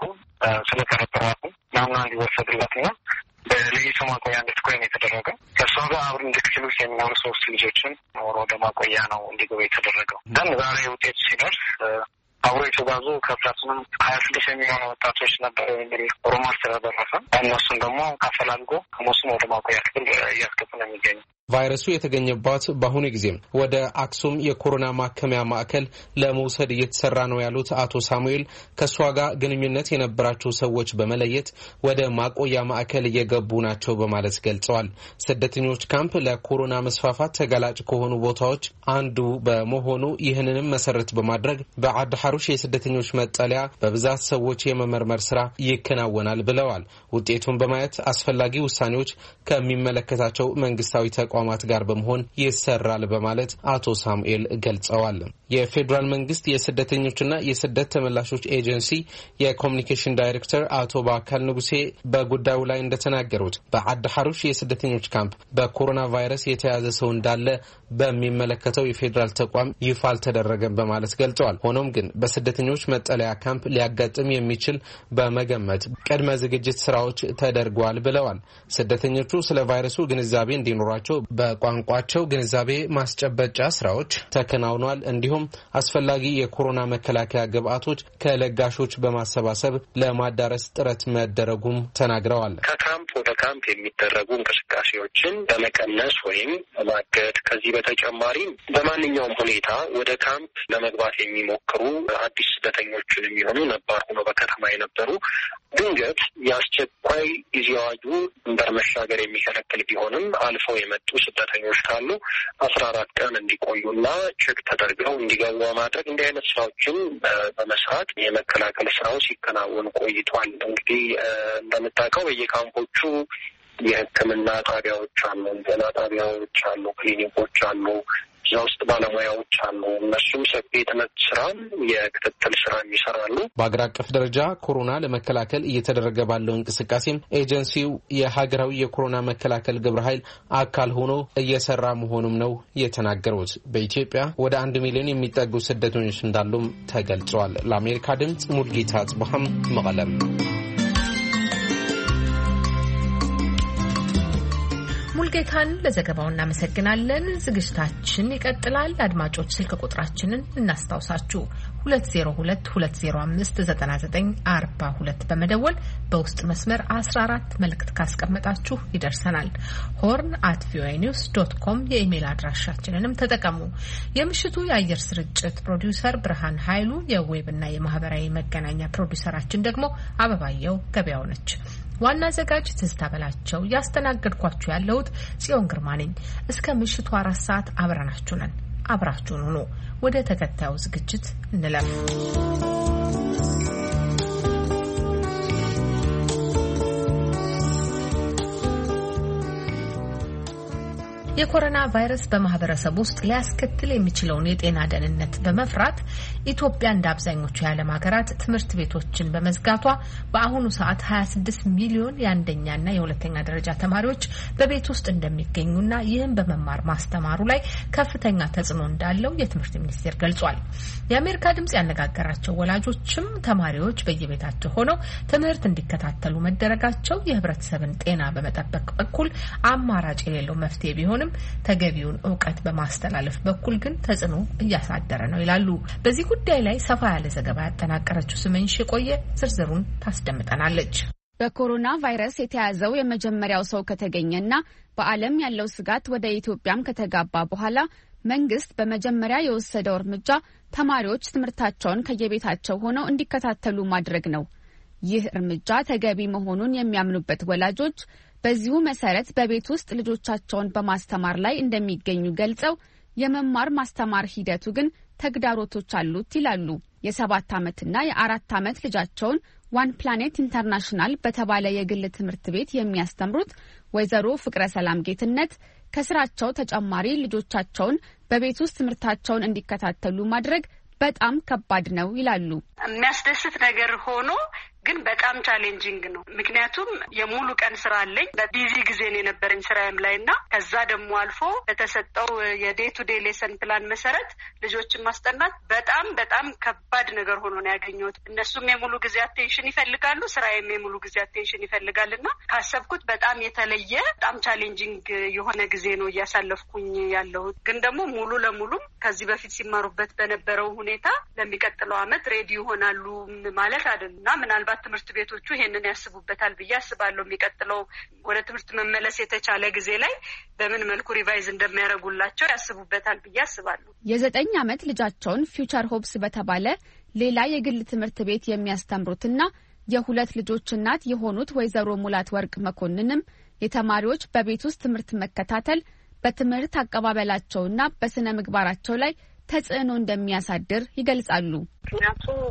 ስለተረጠሯት ናሙና እንዲወሰድላትና በለይቶ ማቆያ እንድትቆይ ነው የተደረገው። ከእሷ ጋር አብረን ክፍል ውስጥ የሚኖሩ ሶስት ልጆችን ወደ ማቆያ ነው እንዲገቡ የተደረገው። ግን ዛሬ ውጤቱ ሲደርስ አብሮ የተጓዙ ከፍላቱንም ሀያ ስድስት የሚሆኑ ወጣቶች ነበር የሚል ሮማር ስለደረሰ እነሱን ደግሞ አፈላልጎ ከሞሱም ወደ ማቆያ ክፍል እያስገቡ ነው የሚገኙ። ቫይረሱ የተገኘባት በአሁኑ ጊዜም ወደ አክሱም የኮሮና ማከሚያ ማዕከል ለመውሰድ እየተሰራ ነው ያሉት አቶ ሳሙኤል ከሷ ጋር ግንኙነት የነበራቸው ሰዎች በመለየት ወደ ማቆያ ማዕከል እየገቡ ናቸው በማለት ገልጸዋል። ስደተኞች ካምፕ ለኮሮና መስፋፋት ተጋላጭ ከሆኑ ቦታዎች አንዱ በመሆኑ ይህንንም መሰረት በማድረግ በአዲ ሐሩሽ የስደተኞች መጠለያ በብዛት ሰዎች የመመርመር ስራ ይከናወናል ብለዋል። ውጤቱን በማየት አስፈላጊ ውሳኔዎች ከሚመለከታቸው መንግስታዊ ተቋ ተቋማት ጋር በመሆን ይሰራል በማለት አቶ ሳሙኤል ገልጸዋል። የፌደራል መንግስት የስደተኞችና የስደት ተመላሾች ኤጀንሲ የኮሙኒኬሽን ዳይሬክተር አቶ ባካል ንጉሴ በጉዳዩ ላይ እንደተናገሩት በአዲ ሐሩሽ የስደተኞች ካምፕ በኮሮና ቫይረስ የተያዘ ሰው እንዳለ በሚመለከተው የፌደራል ተቋም ይፋ አልተደረገም በማለት ገልጸዋል። ሆኖም ግን በስደተኞች መጠለያ ካምፕ ሊያጋጥም የሚችል በመገመት ቅድመ ዝግጅት ስራዎች ተደርጓል ብለዋል። ስደተኞቹ ስለ ቫይረሱ ግንዛቤ እንዲኖራቸው በቋንቋቸው ግንዛቤ ማስጨበጫ ስራዎች ተከናውኗል። እንዲሁም አስፈላጊ የኮሮና መከላከያ ግብአቶች ከለጋሾች በማሰባሰብ ለማዳረስ ጥረት መደረጉም ተናግረዋል። ከካምፕ ወደ ካምፕ የሚደረጉ እንቅስቃሴዎችን በመቀነስ ወይም በማገድ ከዚህ በተጨማሪ በማንኛውም ሁኔታ ወደ ካምፕ ለመግባት የሚሞክሩ አዲስ ስደተኞችን የሚሆኑ ነባር ሆኖ በከተማ የነበሩ ድንገት የአስቸኳይ ጊዜ አዋጁ ድንበር መሻገር የሚከለክል ቢሆንም አልፈው የመጡ ስደተኞች ካሉ አስራ አራት ቀን እንዲቆዩና ቼክ ተደርገው እንዲገቡ ማድረግ እንዲህ አይነት ስራዎችን በመስራት የመከላከል ስራው ሲከናወን ቆይቷል። እንግዲህ እንደምታውቀው በየካምፖቹ የሕክምና ጣቢያዎች አሉ፣ ጤና ጣቢያዎች አሉ፣ ክሊኒኮች አሉ፣ እዛ ውስጥ ባለሙያዎች አሉ። እነሱም ሰፊ የትምህርት ስራም የክትትል ስራ ይሰራሉ። በአገር አቀፍ ደረጃ ኮሮና ለመከላከል እየተደረገ ባለው እንቅስቃሴም ኤጀንሲው የሀገራዊ የኮሮና መከላከል ግብረ ኃይል አካል ሆኖ እየሰራ መሆኑም ነው የተናገሩት። በኢትዮጵያ ወደ አንድ ሚሊዮን የሚጠጉ ስደተኞች እንዳሉም ተገልጿል። ለአሜሪካ ድምጽ ሙልጌታ ጽባህም መቀለም። ሙልጌታን ለዘገባው እናመሰግናለን። ዝግጅታችን ይቀጥላል። አድማጮች ስልክ ቁጥራችንን እናስታውሳችሁ ሁለት ዜሮ ሁለት ሁለት ዜሮ አምስት ዘጠና ዘጠኝ አርባ ሁለት በመደወል በውስጥ መስመር አስራ አራት መልእክት ካስቀመጣችሁ ይደርሰናል። ሆርን አት ቪኦኤ ኒውስ ዶት ኮም የኢሜል አድራሻችንንም ተጠቀሙ። የምሽቱ የአየር ስርጭት ፕሮዲውሰር ብርሃን ኃይሉ፣ የዌብና የማህበራዊ መገናኛ ፕሮዲውሰራችን ደግሞ አበባየው ገበያው ነች። ዋና አዘጋጅ ትዝታ በላቸው፣ ያስተናገድኳችሁ ያለሁት ጽዮን ግርማ ነኝ። እስከ ምሽቱ አራት ሰዓት አብረናችሁ ነን። አብራችሁን ሁኑ። ወደ ተከታዩ ዝግጅት እንለፍ። የኮሮና ቫይረስ በማህበረሰብ ውስጥ ሊያስከትል የሚችለውን የጤና ደህንነት በመፍራት ኢትዮጵያ እንደ አብዛኞቹ የዓለም ሀገራት ትምህርት ቤቶችን በመዝጋቷ በአሁኑ ሰዓት ሀያ ስድስት ሚሊዮን የአንደኛና የሁለተኛ ደረጃ ተማሪዎች በቤት ውስጥ እንደሚገኙና ይህም በመማር ማስተማሩ ላይ ከፍተኛ ተጽዕኖ እንዳለው የትምህርት ሚኒስቴር ገልጿል። የአሜሪካ ድምጽ ያነጋገራቸው ወላጆችም ተማሪዎች በየቤታቸው ሆነው ትምህርት እንዲከታተሉ መደረጋቸው የህብረተሰብን ጤና በመጠበቅ በኩል አማራጭ የሌለው መፍትሄ ቢሆንም ተገቢውን ዕውቀት በማስተላለፍ በኩል ግን ተጽዕኖ እያሳደረ ነው ይላሉ። በዚህ ጉዳይ ላይ ሰፋ ያለ ዘገባ ያጠናቀረችው ስመኝሽ የቆየ ዝርዝሩን ታስደምጠናለች። በኮሮና ቫይረስ የተያዘው የመጀመሪያው ሰው ከተገኘና በዓለም ያለው ስጋት ወደ ኢትዮጵያም ከተጋባ በኋላ መንግስት በመጀመሪያ የወሰደው እርምጃ ተማሪዎች ትምህርታቸውን ከየቤታቸው ሆነው እንዲከታተሉ ማድረግ ነው። ይህ እርምጃ ተገቢ መሆኑን የሚያምኑበት ወላጆች በዚሁ መሰረት በቤት ውስጥ ልጆቻቸውን በማስተማር ላይ እንደሚገኙ ገልጸው የመማር ማስተማር ሂደቱ ግን ተግዳሮቶች አሉት ይላሉ። የሰባት ዓመትና የአራት ዓመት ልጃቸውን ዋን ፕላኔት ኢንተርናሽናል በተባለ የግል ትምህርት ቤት የሚያስተምሩት ወይዘሮ ፍቅረ ሰላም ጌትነት ከስራቸው ተጨማሪ ልጆቻቸውን በቤት ውስጥ ትምህርታቸውን እንዲከታተሉ ማድረግ በጣም ከባድ ነው ይላሉ። የሚያስደስት ነገር ሆኖ ግን በጣም ቻሌንጂንግ ነው። ምክንያቱም የሙሉ ቀን ስራ አለኝ። በቢዚ ጊዜ ነው የነበረኝ ስራዬም ላይ እና ከዛ ደግሞ አልፎ በተሰጠው የዴይ ቱ ዴይ ሌሰን ፕላን መሰረት ልጆችን ማስጠናት በጣም በጣም ከባድ ነገር ሆኖ ነው ያገኘሁት። እነሱም የሙሉ ጊዜ አቴንሽን ይፈልጋሉ፣ ስራዬም የሙሉ ጊዜ አቴንሽን ይፈልጋል እና ካሰብኩት በጣም የተለየ በጣም ቻሌንጂንግ የሆነ ጊዜ ነው እያሳለፍኩኝ ያለሁት። ግን ደግሞ ሙሉ ለሙሉ ከዚህ በፊት ሲማሩበት በነበረው ሁኔታ ለሚቀጥለው አመት ሬዲ ይሆናሉ ማለት አይደለም እና ምናልባት ትምህርት ቤቶቹ ይሄንን ያስቡበታል ብዬ አስባለሁ። የሚቀጥለው ወደ ትምህርት መመለስ የተቻለ ጊዜ ላይ በምን መልኩ ሪቫይዝ እንደሚያደርጉላቸው ያስቡበታል ብዬ አስባለሁ። የዘጠኝ ዓመት ልጃቸውን ፊውቸር ሆፕስ በተባለ ሌላ የግል ትምህርት ቤት የሚያስተምሩትና የሁለት ልጆች እናት የሆኑት ወይዘሮ ሙላት ወርቅ መኮንንም የተማሪዎች በቤት ውስጥ ትምህርት መከታተል በትምህርት አቀባበላቸውና በስነ ምግባራቸው ላይ ተጽዕኖ እንደሚያሳድር ይገልጻሉ። ምክንያቱ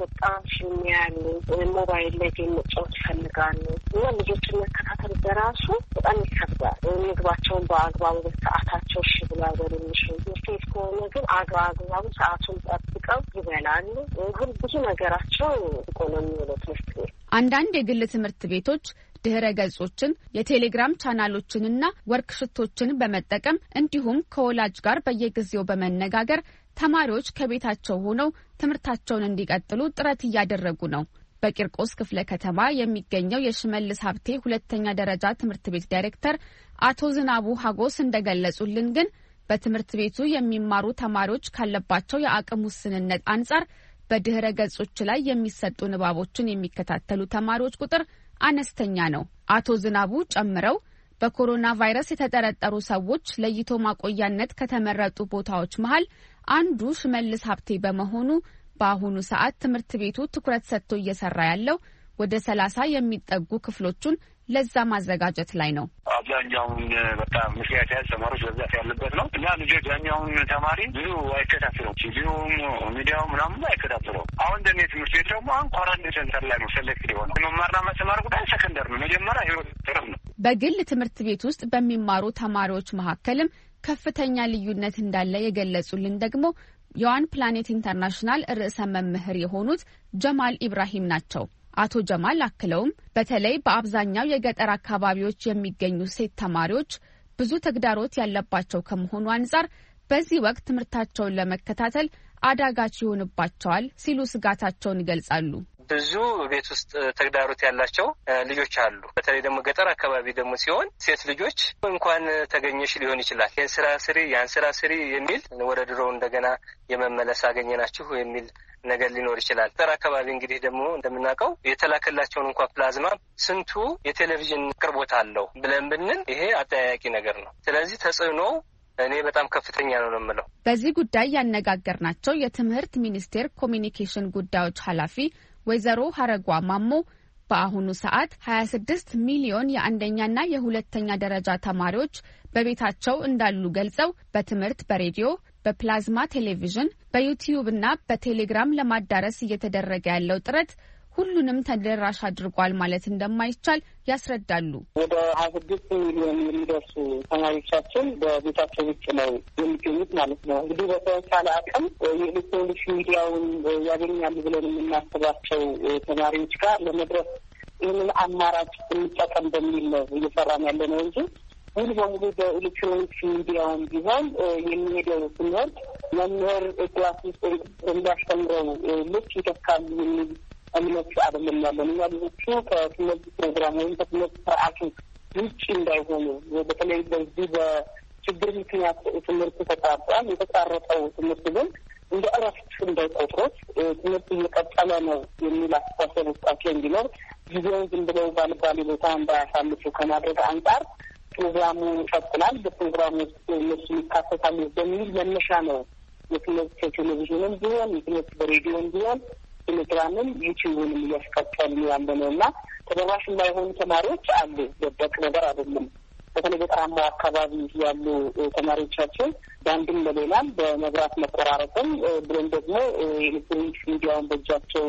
በጣም ሽሚያሉ ሞባይል ላይ የሚጫወቱ ይፈልጋሉ እና ልጆችን መከታተል በራሱ በጣም ይከብዳል። ምግባቸውን በአግባቡ በሰዓታቸው እሺ ብለው ያበሉልሽ ትምህርት ከሆነ ግን አግባቡ ሰዓቱን ጠብቀው ይበላሉ። ሁሉ ብዙ ነገራቸው ኢኮኖሚ ነው ትምህርት ቤት። አንዳንድ የግል ትምህርት ቤቶች ድህረ ገጾችን የቴሌግራም ቻናሎችንና ወርክሽቶችን በመጠቀም እንዲሁም ከወላጅ ጋር በየጊዜው በመነጋገር ተማሪዎች ከቤታቸው ሆነው ትምህርታቸውን እንዲቀጥሉ ጥረት እያደረጉ ነው። በቂርቆስ ክፍለ ከተማ የሚገኘው የሽመልስ ሀብቴ ሁለተኛ ደረጃ ትምህርት ቤት ዳይሬክተር አቶ ዝናቡ ሀጎስ እንደገለጹልን ግን በትምህርት ቤቱ የሚማሩ ተማሪዎች ካለባቸው የአቅም ውስንነት አንጻር በድህረ ገጾች ላይ የሚሰጡ ንባቦችን የሚከታተሉ ተማሪዎች ቁጥር አነስተኛ ነው። አቶ ዝናቡ ጨምረው በኮሮና ቫይረስ የተጠረጠሩ ሰዎች ለይቶ ማቆያነት ከተመረጡ ቦታዎች መሃል አንዱ ሽመልስ ሀብቴ በመሆኑ በአሁኑ ሰዓት ትምህርት ቤቱ ትኩረት ሰጥቶ እየሰራ ያለው ወደ ሰላሳ የሚጠጉ ክፍሎቹን ለዛ ማዘጋጀት ላይ ነው። አብዛኛውን በጣም ምክንያት ያለ ተማሪዎች በብዛት ያለበት ነው እና ልጆች አብዛኛውን ተማሪ ብዙ አይከታተሉም። ቪዲዮም ሚዲያው ምናምን አይከታተሉም። አሁን እንደኔ ትምህርት ቤት ደግሞ አሁን ኳራንታይን ሴንተር ላይ ነው ሰሌክት የሆነው። መማርና ማስተማር ጉዳይ ሰከንደር ነው። መጀመሪያ ህይወት ጥረት ነው። በግል ትምህርት ቤት ውስጥ በሚማሩ ተማሪዎች መካከልም ከፍተኛ ልዩነት እንዳለ የገለጹልን ደግሞ የዋን ፕላኔት ኢንተርናሽናል ርዕሰ መምህር የሆኑት ጀማል ኢብራሂም ናቸው። አቶ ጀማል አክለውም በተለይ በአብዛኛው የገጠር አካባቢዎች የሚገኙ ሴት ተማሪዎች ብዙ ተግዳሮት ያለባቸው ከመሆኑ አንጻር በዚህ ወቅት ትምህርታቸውን ለመከታተል አዳጋች ይሆንባቸዋል ሲሉ ስጋታቸውን ይገልጻሉ። ብዙ ቤት ውስጥ ተግዳሮት ያላቸው ልጆች አሉ። በተለይ ደግሞ ገጠር አካባቢ ደግሞ ሲሆን ሴት ልጆች እንኳን ተገኘሽ ሊሆን ይችላል ያን ስራ ስሪ ያን ስራ ስሪ የሚል ወደ ድሮ እንደገና የመመለስ አገኘናችሁ የሚል ነገር ሊኖር ይችላል። ገጠር አካባቢ እንግዲህ ደግሞ እንደምናውቀው የተላከላቸውን እንኳን ፕላዝማ ስንቱ የቴሌቪዥን ቅርቦት አለው ብለን ብንል ይሄ አጠያያቂ ነገር ነው። ስለዚህ ተጽዕኖ እኔ በጣም ከፍተኛ ነው ነው የምለው። በዚህ ጉዳይ ያነጋገርናቸው የትምህርት ሚኒስቴር ኮሚኒኬሽን ጉዳዮች ኃላፊ ወይዘሮ ሀረጓ ማሞ በአሁኑ ሰዓት ሀያ ስድስት ሚሊዮን የአንደኛና የሁለተኛ ደረጃ ተማሪዎች በቤታቸው እንዳሉ ገልጸው በትምህርት በሬዲዮ፣ በፕላዝማ ቴሌቪዥን፣ በዩቲዩብ እና በቴሌግራም ለማዳረስ እየተደረገ ያለው ጥረት ሁሉንም ተደራሽ አድርጓል ማለት እንደማይቻል ያስረዳሉ። ወደ ሀያ ስድስት ሚሊዮን የሚደርሱ ተማሪዎቻችን በቤታቸው ውጭ ነው የሚገኙት ማለት ነው። እንግዲህ በተቻለ አቅም የኤሌክትሮኒክስ ሚዲያውን ያገኛሉ ብለን የምናስባቸው ተማሪዎች ጋር ለመድረስ ይህንን አማራጭ እንጠቀም በሚል ነው እየሰራን ያለ ነው እንጂ ሙሉ በሙሉ በኤሌክትሮኒክስ ሚዲያውን ቢሆን የሚሄደው ትምህርት መምህር ክላስ ውስጥ እንዳስተምረው ልክ ይተካሉ የሚል እምነት አይደለም ያለን። እኛ ልጆቹ ከትምህርት ፕሮግራም ወይም ከትምህርት ስርዓቱ ውጭ እንዳይሆኑ በተለይ በዚህ በችግር ምክንያት ትምህርት ተቋርጧል። የተቋረጠው ትምህርት ግን እንደ እረፍት እንዳይቆጥሩት ትምህርት እየቀጠለ ነው የሚል አስተሳሰብ ውስጣቸው እንዲኖር ጊዜውን ዝም ብለው ባልባሌ ቦታ እንዳያሳልፉ ከማድረግ አንጻር ፕሮግራሙ ይቀጥላል። በፕሮግራሙ ውስጥ እነሱ ይካተታሉ በሚል መነሻ ነው የትምህርት ቴሌቪዥንም ቢሆን የትምህርት በሬዲዮም ቢሆን ቴሌግራምም ዩቲዩብንም እያስቀጠሉ ያለ ነው እና ተደራሽ እንዳይሆኑ ተማሪዎች አሉ። ደበቅ ነገር አይደለም። በተለይ ገጠራማው አካባቢ ያሉ ተማሪዎቻችን በአንድም በሌላም በመብራት መቆራረጥም ብሎም ደግሞ ኤሌክትሮኒክስ ሚዲያውን በእጃቸው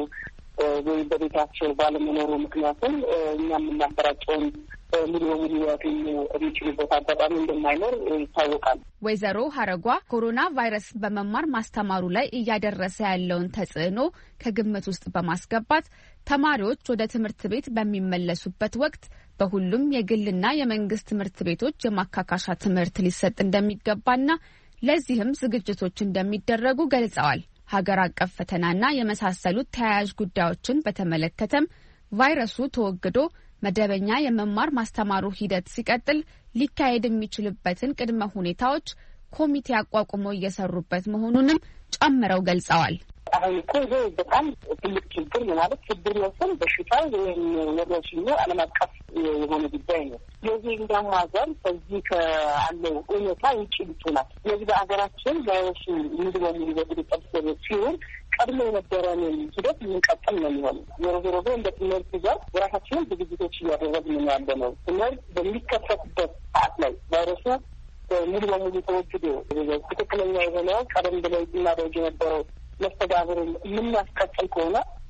ወይም በቤታቸው ባለመኖሩ ምክንያቱም እኛ የምናሰራጨውን ሙሉ በሙሉ ያገኙ የሚችሉበት አጋጣሚ እንደማይኖር ይታወቃል። ወይዘሮ ሀረጓ ኮሮና ቫይረስ በመማር ማስተማሩ ላይ እያደረሰ ያለውን ተጽዕኖ ከግምት ውስጥ በማስገባት ተማሪዎች ወደ ትምህርት ቤት በሚመለሱበት ወቅት በሁሉም የግልና የመንግስት ትምህርት ቤቶች የማካካሻ ትምህርት ሊሰጥ እንደሚገባና ለዚህም ዝግጅቶች እንደሚደረጉ ገልጸዋል። ሀገር አቀፍ ፈተናና የመሳሰሉት ተያያዥ ጉዳዮችን በተመለከተም ቫይረሱ ተወግዶ መደበኛ የመማር ማስተማሩ ሂደት ሲቀጥል ሊካሄድ የሚችልበትን ቅድመ ሁኔታዎች ኮሚቴ አቋቁመው እየሰሩበት መሆኑንም ጨምረው ገልጸዋል። አሁን እኮ ይሄ በጣም ትልቅ ችግር ነው ማለት ችግር መሰል በሽታው ወይም ወረርሽኙ ዓለም አቀፍ የሆነ ጉዳይ ነው። ስለዚህ እንደውም ሀገር ከዚህ ከአለው እውነታ ውጭ ልትሆናል። ስለዚህ በሀገራችን ቫይረሱ ሙሉ በሙሉ በቁጥጥር ስር ሲሆን ቀድሞ የነበረንን ሂደት የምንቀጥል ነው የሚሆነው። ዞሮ ዞሮ ግን እንደ ትምህርት ጋር የራሳችንን ዝግጅቶች እያደረግን ነው ያለ ነው። ትምህርት በሚከፈትበት ሰዓት ላይ ቫይረሱ ሙሉ በሙሉ ተወግዶ ትክክለኛ የሆነ ቀደም ብለው እናደርግ የነበረው መስተጋብርን የምናስቀጥል ከሆነ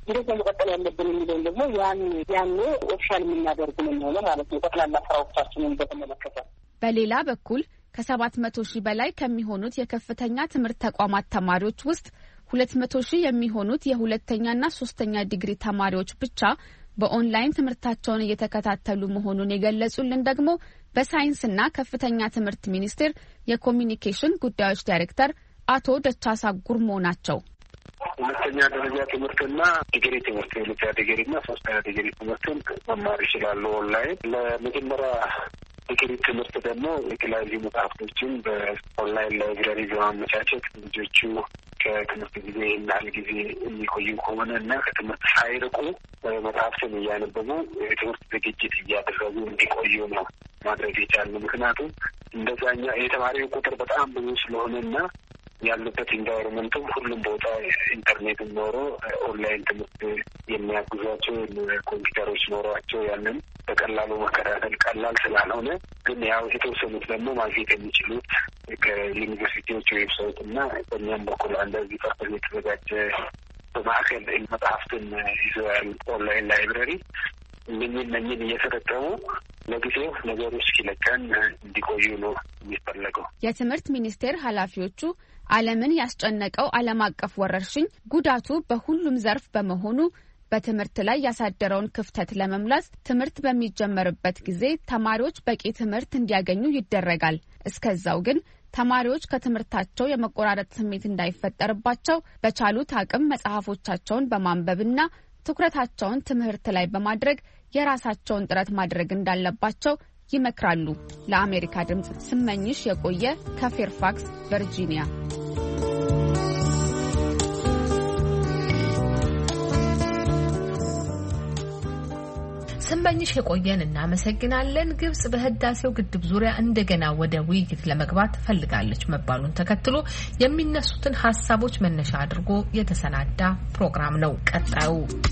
እንዴት ነው መቀጠል ያለብን የሚለው ደግሞ ያን ያን ኦፊሻል የምናደርግ ነው ማለት ነው። ጠቅላላ ስራዎቻችንን በተመለከተ በሌላ በኩል ከሰባት መቶ ሺህ በላይ ከሚሆኑት የከፍተኛ ትምህርት ተቋማት ተማሪዎች ውስጥ ሁለት መቶ ሺህ የሚሆኑት የሁለተኛና ሶስተኛ ዲግሪ ተማሪዎች ብቻ በኦንላይን ትምህርታቸውን እየተከታተሉ መሆኑን የገለጹልን ደግሞ በሳይንስና ከፍተኛ ትምህርት ሚኒስቴር የኮሚኒኬሽን ጉዳዮች ዳይሬክተር አቶ ደቻሳ ጉርሞ ናቸው። ሁለተኛ ደረጃ ትምህርትና ዲግሪ ትምህርት ሁለተኛ ዲግሪና ሶስተኛ ዲግሪ ትምህርትን መማር ይችላሉ ኦንላይን። ለመጀመሪያ ዲግሪ ትምህርት ደግሞ የተለያዩ መጽሐፍቶችን በኦንላይን ላይብራሪ በማመቻቸት ልጆቹ ከትምህርት ጊዜ ያህል ጊዜ የሚቆዩ ከሆነ እና ከትምህርት ሳይርቁ መጽሐፍትን እያነበቡ የትምህርት ዝግጅት እያደረጉ እንዲቆዩ ነው ማድረግ የቻልነው። ምክንያቱም እንደዛኛ የተማሪው ቁጥር በጣም ብዙ ስለሆነና ያሉበት ኢንቫይሮንመንቱም ሁሉም ቦታ ኢንተርኔት ኖሮ ኦንላይን ትምህርት የሚያግዟቸው ኮምፒውተሮች ኖሯቸው ያንን በቀላሉ መከታተል ቀላል ስላልሆነ ግን ያው የተወሰኑት ደግሞ ማግኘት የሚችሉት ከዩኒቨርሲቲዎች ዌብሳይት እና በእኛም በኩል እንደዚህ ፈርተን የተዘጋጀ በማዕከል መጽሐፍትን ይዘው ያሉ ኦንላይን ላይብረሪ እነኝን እነኝን እየተጠቀሙ ለጊዜው ነገሩ እስኪለቀን እንዲቆዩ ነው የሚፈለገው። የትምህርት ሚኒስቴር ኃላፊዎቹ ዓለምን ያስጨነቀው ዓለም አቀፍ ወረርሽኝ ጉዳቱ በሁሉም ዘርፍ በመሆኑ በትምህርት ላይ ያሳደረውን ክፍተት ለመሙላት ትምህርት በሚጀመርበት ጊዜ ተማሪዎች በቂ ትምህርት እንዲያገኙ ይደረጋል። እስከዛው ግን ተማሪዎች ከትምህርታቸው የመቆራረጥ ስሜት እንዳይፈጠርባቸው በቻሉት አቅም መጽሐፎቻቸውን በማንበብና ትኩረታቸውን ትምህርት ላይ በማድረግ የራሳቸውን ጥረት ማድረግ እንዳለባቸው ይመክራሉ። ለአሜሪካ ድምጽ ስመኝሽ የቆየ ከፌርፋክስ ቨርጂኒያ። ስመኝሽ የቆየን እናመሰግናለን። ግብጽ በህዳሴው ግድብ ዙሪያ እንደገና ወደ ውይይት ለመግባት ፈልጋለች መባሉን ተከትሎ የሚነሱትን ሀሳቦች መነሻ አድርጎ የተሰናዳ ፕሮግራም ነው ቀጣዩ።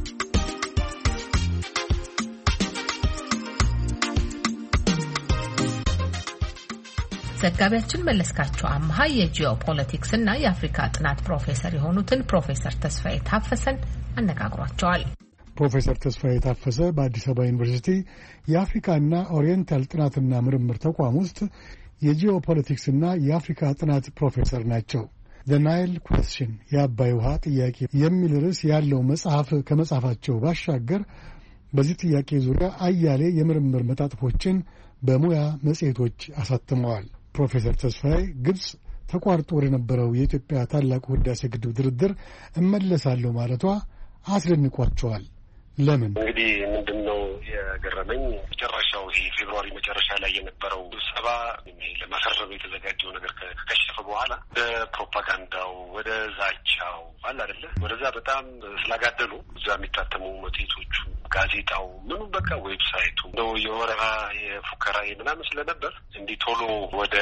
ዘጋቢያችን መለስካቸው አምሃ የጂኦፖለቲክስ እና የአፍሪካ ጥናት ፕሮፌሰር የሆኑትን ፕሮፌሰር ተስፋዬ ታፈሰን አነጋግሯቸዋል። ፕሮፌሰር ተስፋዬ ታፈሰ በአዲስ አበባ ዩኒቨርሲቲ የአፍሪካና ኦሪየንታል ጥናትና ምርምር ተቋም ውስጥ የጂኦፖለቲክስና የአፍሪካ ጥናት ፕሮፌሰር ናቸው። ዘ ናይል ኩዌስችን የአባይ ውሃ ጥያቄ የሚል ርዕስ ያለው መጽሐፍ ከመጻፋቸው ባሻገር በዚህ ጥያቄ ዙሪያ አያሌ የምርምር መጣጥፎችን በሙያ መጽሔቶች አሳትመዋል። ፕሮፌሰር ተስፋዬ ግብጽ ተቋርጦ ወደ ነበረው የኢትዮጵያ ታላቁ ህዳሴ ግድብ ድርድር እመለሳለሁ ማለቷ አስደንቋቸዋል። ለምን? እንግዲህ ምንድን ነው የገረመኝ መጨረሻው ይሄ ፌብሩዋሪ መጨረሻ ላይ የነበረው ስብሰባ ለማፈረም የተዘጋጀው ነገር ከከሸፈ በኋላ በፕሮፓጋንዳው ወደ ዛቻው አለ አይደለ ወደዛ በጣም ስላጋደሉ እዛ የሚታተሙ መጽሔቶቹ ጋዜጣው ምኑ በቃ ዌብሳይቱ ነው የወረራ የፉከራ ምናምን ስለነበር እንዲህ ቶሎ ወደ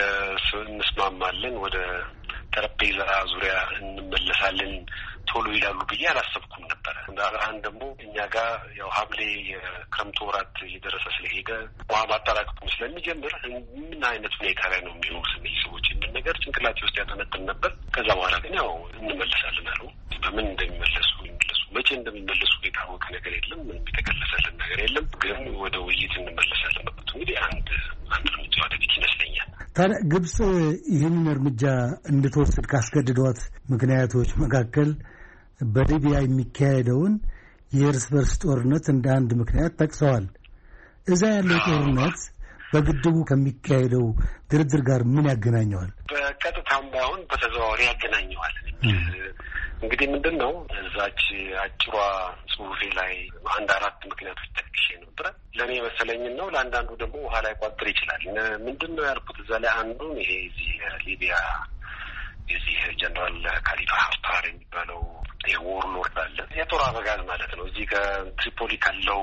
እንስማማለን ወደ ጠረጴዛ ዙሪያ እንመለሳለን ቶሎ ይላሉ ብዬ አላሰብኩም ነበረ። እንደ አብርሃን ደግሞ እኛ ጋር ያው ሐምሌ የክረምቱ ወራት እየደረሰ ስለሄደ ውሃ ማጠራቀም ስለሚጀምር ምን አይነት ሁኔታ ላይ ነው የሚሆኑት እነዚህ ሰዎች የሚል ነገር ጭንቅላቴ ውስጥ ያጠነጥን ነበር። ከዛ በኋላ ግን ያው እንመለሳለን አሉ። በምን እንደሚመለሱ ይመለሱ መቼ እንደሚመለሱ የታወቀ ነገር የለም። ምንም የተገለጸልን ነገር የለም። ግን ወደ ውይይት እንመለሳለን ነበር። እንግዲህ አንድ አንድ እርምጃ ወደፊት ይመስለኛል። ታዲያ ግብጽ ይህንን እርምጃ እንድትወስድ ካስገድዷት ምክንያቶች መካከል በሊቢያ የሚካሄደውን የእርስ በርስ ጦርነት እንደ አንድ ምክንያት ጠቅሰዋል። እዛ ያለው ጦርነት በግድቡ ከሚካሄደው ድርድር ጋር ምን ያገናኘዋል? በቀጥታም ባይሆን በተዘዋዋሪ ያገናኘዋል። እንግዲህ ምንድን ነው እዛች አጭሯ ጽሁፌ ላይ አንድ አራት ምክንያቶች ጠቅሼ ነበረ። ለእኔ መሰለኝን ነው፣ ለአንዳንዱ ደግሞ ውሃ ላይ ቋጥር ይችላል። ምንድን ነው ያልኩት እዛ ላይ አንዱን ይሄ እዚህ ሊቢያ የዚህ ጀነራል ካሊፋ ሀፍታር የሚባለው የዎር ሎርድ አለ፣ የጦር አበጋዝ ማለት ነው። እዚህ ከትሪፖሊ ካለው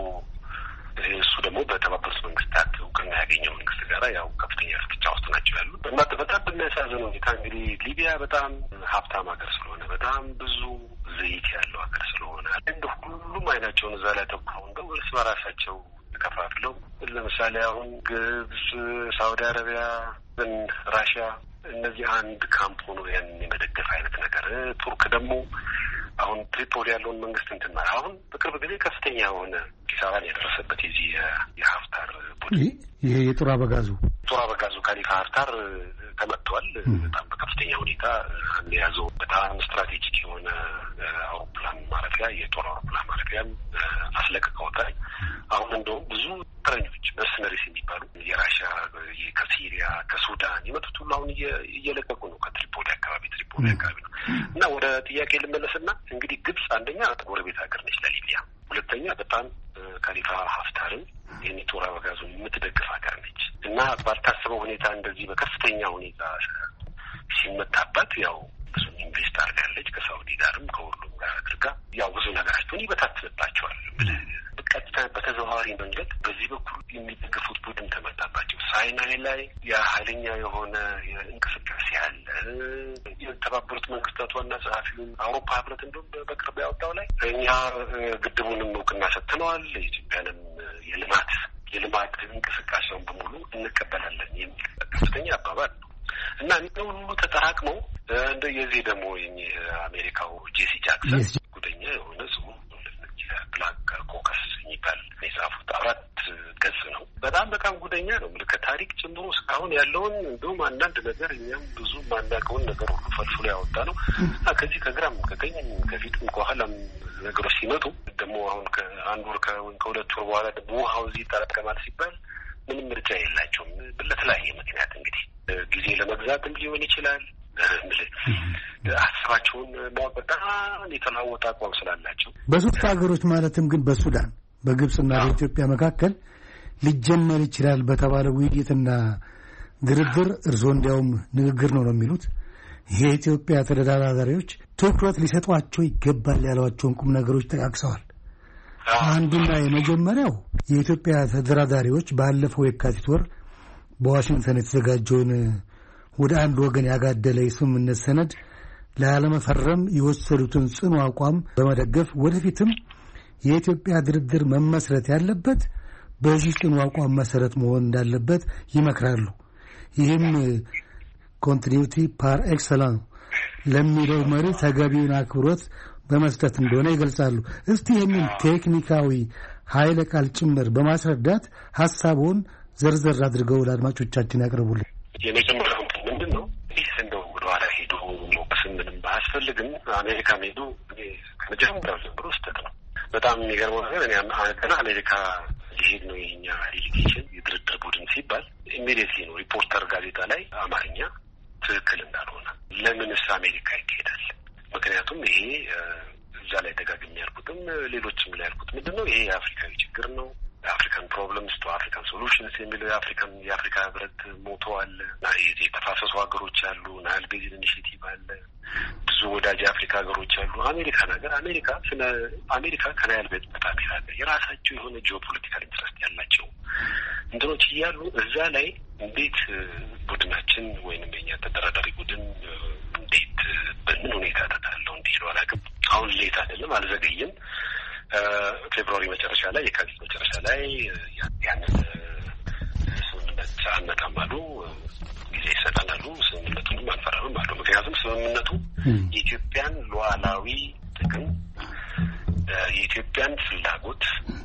እሱ ደግሞ በተባበሩት መንግስታት እውቅና ያገኘው መንግስት ጋራ ያው ከፍተኛ ፍጥጫ ውስጥ ናቸው ያሉ። በጣም በሚያሳዝን ሁኔታ እንግዲህ ሊቢያ በጣም ሀብታም ሀገር ስለሆነ በጣም ብዙ ዘይት ያለው ሀገር ስለሆነ እንደ ሁሉም አይናቸውን እዛ ላይ ተኩረው እንደው እርስ በራሳቸው ተከፋፍለው ለምሳሌ አሁን ግብጽ፣ ሳውዲ አረቢያ፣ ራሽያ እነዚህ አንድ ካምፕ ሆኖ ያንን የመደገፍ አይነት ነገር ቱርክ ደግሞ አሁን ትሪፖሊ ያለውን መንግስት እንትን ማለት አሁን በቅርብ ጊዜ ከፍተኛ የሆነ ኪሳራ የደረሰበት የዚህ የሀፍታር ቡድን ይሄ የጦር አበጋዙ ጦር አበጋዙ ካሊፋ ሀፍታር ተመቷል። በጣም በከፍተኛ ሁኔታ የያዘው በጣም ስትራቴጂክ የሆነ አውሮፕላን ማረፊያ የጦር አውሮፕላን ማረፊያም አስለቅቀውታል። አሁን እንደውም ብዙ ተረኞች መርሰነሪስ የሚባሉ የራሽያ ከሲሪያ ከሱዳን የመጡት ሁሉ አሁን እየለቀቁ ነው ከትሪፖሊ አካባቢ ትሪፖሊ አካባቢ ነው እና ወደ ጥያቄ ልመለስና እንግዲህ ግብጽ አንደኛ ጎረቤት ሀገር ነች ለሊቢያ፣ ሁለተኛ በጣም ካሊፋ ሀፍታርን የጦር አበጋዙን የምትደግፍ ሀገር ነች እና ባልታሰበው ሁኔታ እንደዚህ በከፍተኛ ሁኔታ ሲመታባት ያው ብዙ ኢንቨስት አድርጋለች ከሳውዲ ጋርም ከሁሉም ጋር አድርጋ ያው ብዙ ነገራቸውን ይበታትንባቸዋል። በቀጥታ በተዘዋዋሪ መንገድ በዚህ በኩል የሚደግፉት ቡድን ተመታባቸው። ሳይናይ ላይ የኃይለኛ የሆነ እንቅስቃሴ አለ። የተባበሩት መንግስታት ዋና ጸሐፊውን አውሮፓ ህብረት እንደውም በቅርብ ያወጣው ላይ እኛ ግድቡንም እውቅና ሰጥተነዋል፣ የኢትዮጵያንም የልማት የልማት እንቅስቃሴውን በሙሉ እንቀበላለን የሚል ከፍተኛ አባባል ነው እና ሁሉ ተጠራቅመው እንደ የዚህ ደግሞ የአሜሪካው ጄሲ ጃክሰን ጉደኛ የሆነ ሰው ብላክ ኮከስ የሚባል የጻፉት አራት ገጽ ነው። በጣም በጣም ጉደኛ ነው። ከታሪክ ጀምሮ እስካሁን ያለውን እንደውም አንዳንድ ነገር እኛም ብዙ ማናውቀውን ነገር ሁሉ ፈልፍሎ ያወጣ ነው እና ከዚህ ከግራም ከቀኝም ከፊትም ከኋላም ነገሮች ሲመጡ ደግሞ አሁን ከአንድ ወር ከሁለት ወር በኋላ ደግሞ ውሃው እዚህ ይጠራቀማል ሲባል ምንም ምርጫ የላቸውም። በተለያየ ምክንያት እንግዲህ ጊዜ ለመግዛትም ሊሆን ይችላል። ሀሳባቸውን በጣም የተለዋወጠ አቋም ስላላቸው በሶስት ሀገሮች ማለትም ግን በሱዳን በግብጽና በኢትዮጵያ መካከል ሊጀመር ይችላል በተባለ ውይይትና ድርድር እርስዎ እንዲያውም ንግግር ነው ነው የሚሉት የኢትዮጵያ ተደራዳሪዎች ትኩረት ሊሰጧቸው ይገባል ያሏቸውን ቁም ነገሮች ጠቃቅሰዋል። አንዱና የመጀመሪያው የኢትዮጵያ ተደራዳሪዎች ባለፈው የካቲት ወር በዋሽንግተን የተዘጋጀውን ወደ አንድ ወገን ያጋደለ የስምምነት ሰነድ ላለመፈረም የወሰዱትን ጽኑ አቋም በመደገፍ ወደፊትም የኢትዮጵያ ድርድር መመስረት ያለበት በዚህ ጽኑ አቋም መሰረት መሆን እንዳለበት ይመክራሉ። ይህም ኮንቲኒዩቲ ፓር ኤክሰለንስ ለሚለው መሪ ተገቢውን አክብሮት በመስጠት እንደሆነ ይገልጻሉ። እስቲ ይህንን ቴክኒካዊ ኃይለ ቃል ጭምር በማስረዳት ሀሳቡን ዘርዘር አድርገው ለአድማጮቻችን ያቅርቡልን። የመጀመሪያው ምንድን ነው? ይህ እንደው ወደኋላ ሄዶ መውቀስም ምንም ባያስፈልግም አሜሪካ ሄዱ ከመጀመሪያው ጀምሮ ስህተት ነው። በጣም የሚገርመው ነገር እኔ ገና አሜሪካ ሊሄድ ነው የኛ ዴሊጌሽን የድርድር ቡድን ሲባል ኢሚዲየትሊ ነው ሪፖርተር ጋዜጣ ላይ አማርኛ ትክክል እንዳልሆነ ለምንስ አሜሪካ ይካሄዳል? ምክንያቱም ይሄ እዛ ላይ ደጋግሜ ያልኩትም ሌሎችም ላይ ያልኩት ምንድን ነው ይሄ የአፍሪካዊ ችግር ነው የአፍሪካን ፕሮብለምስ ቱ አፍሪካን ሶሉሽንስ የሚለው የአፍሪካን የአፍሪካ ህብረት ሞቶ አለ እና የተፋሰሱ ሀገሮች አሉ ናይል ቤዚን ኢኒሽቲቭ አለ ብዙ ወዳጅ የአፍሪካ ሀገሮች አሉ። አሜሪካን ሀገር አሜሪካ ስለ አሜሪካ ከናይል ቤት በጣም ይላል የራሳቸው የሆነ ጂኦፖለቲካል ኢንትረስት ያላቸው እንትኖች እያሉ እዛ ላይ እንዴት ቡድናችን ወይንም የኛ ተደራዳሪ ቡድን እንዴት በምን ሁኔታ ተታለው እንዲሄዱ አላውቅም። አሁን ሌት አይደለም አልዘገየም። ፌብሩዋሪ መጨረሻ ላይ የካቲት መጨረሻ ላይ ያንን ስምምነት አነቃማሉ ጊዜ ይሰጠናሉ። ስምምነቱንም አንፈራምም አሉ። ምክንያቱም ስምምነቱ የኢትዮጵያን ሉዓላዊ ጥቅም የኢትዮጵያን ፍላጎት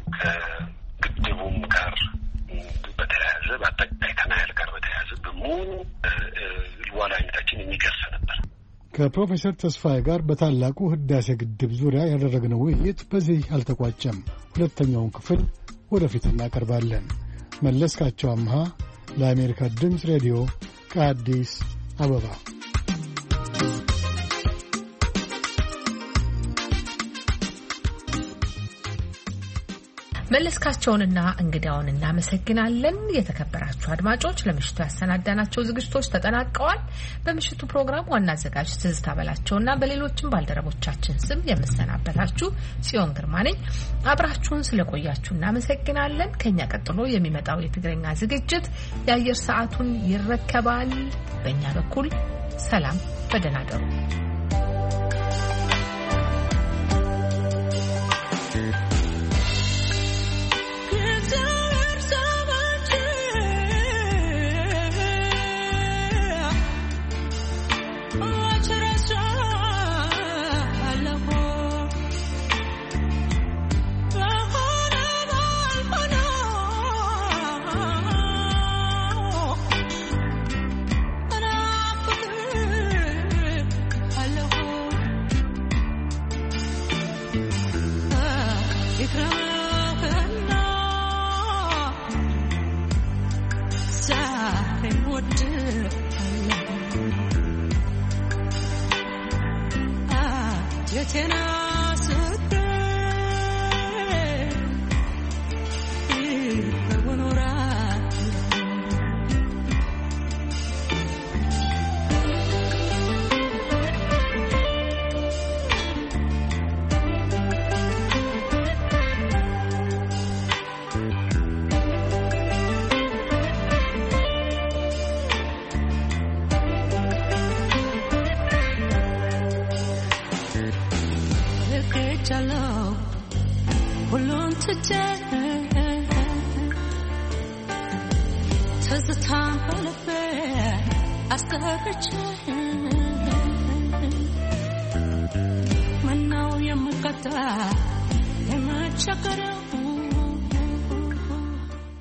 ከግድቡም ጋር በተያያዘ በአጠቃላይ ከናይል ጋር በተያያዘ በሙሉ ሉዓላዊነታችን የሚገርስ ነበር። ከፕሮፌሰር ተስፋዬ ጋር በታላቁ ህዳሴ ግድብ ዙሪያ ያደረግነው ውይይት በዚህ አልተቋጨም። ሁለተኛውን ክፍል ወደፊት እናቀርባለን። መለስካቸው አምሃ ለአሜሪካ ድምፅ ሬዲዮ ከአዲስ አበባ። መለስካቸውንና እንግዳውን እናመሰግናለን። የተከበራችሁ አድማጮች ለምሽቱ ያሰናዳናቸው ዝግጅቶች ተጠናቀዋል። በምሽቱ ፕሮግራም ዋና አዘጋጅ ትዝታ በላቸውና በሌሎችም ባልደረቦቻችን ስም የምሰናበታችሁ ጽዮን ግርማ ነኝ። አብራችሁን ስለቆያችሁ እናመሰግናለን። ከኛ ቀጥሎ የሚመጣው የትግርኛ ዝግጅት የአየር ሰዓቱን ይረከባል። በእኛ በኩል ሰላም፣ በደህና እደሩ። Oh Manau yamkata, ema chakara.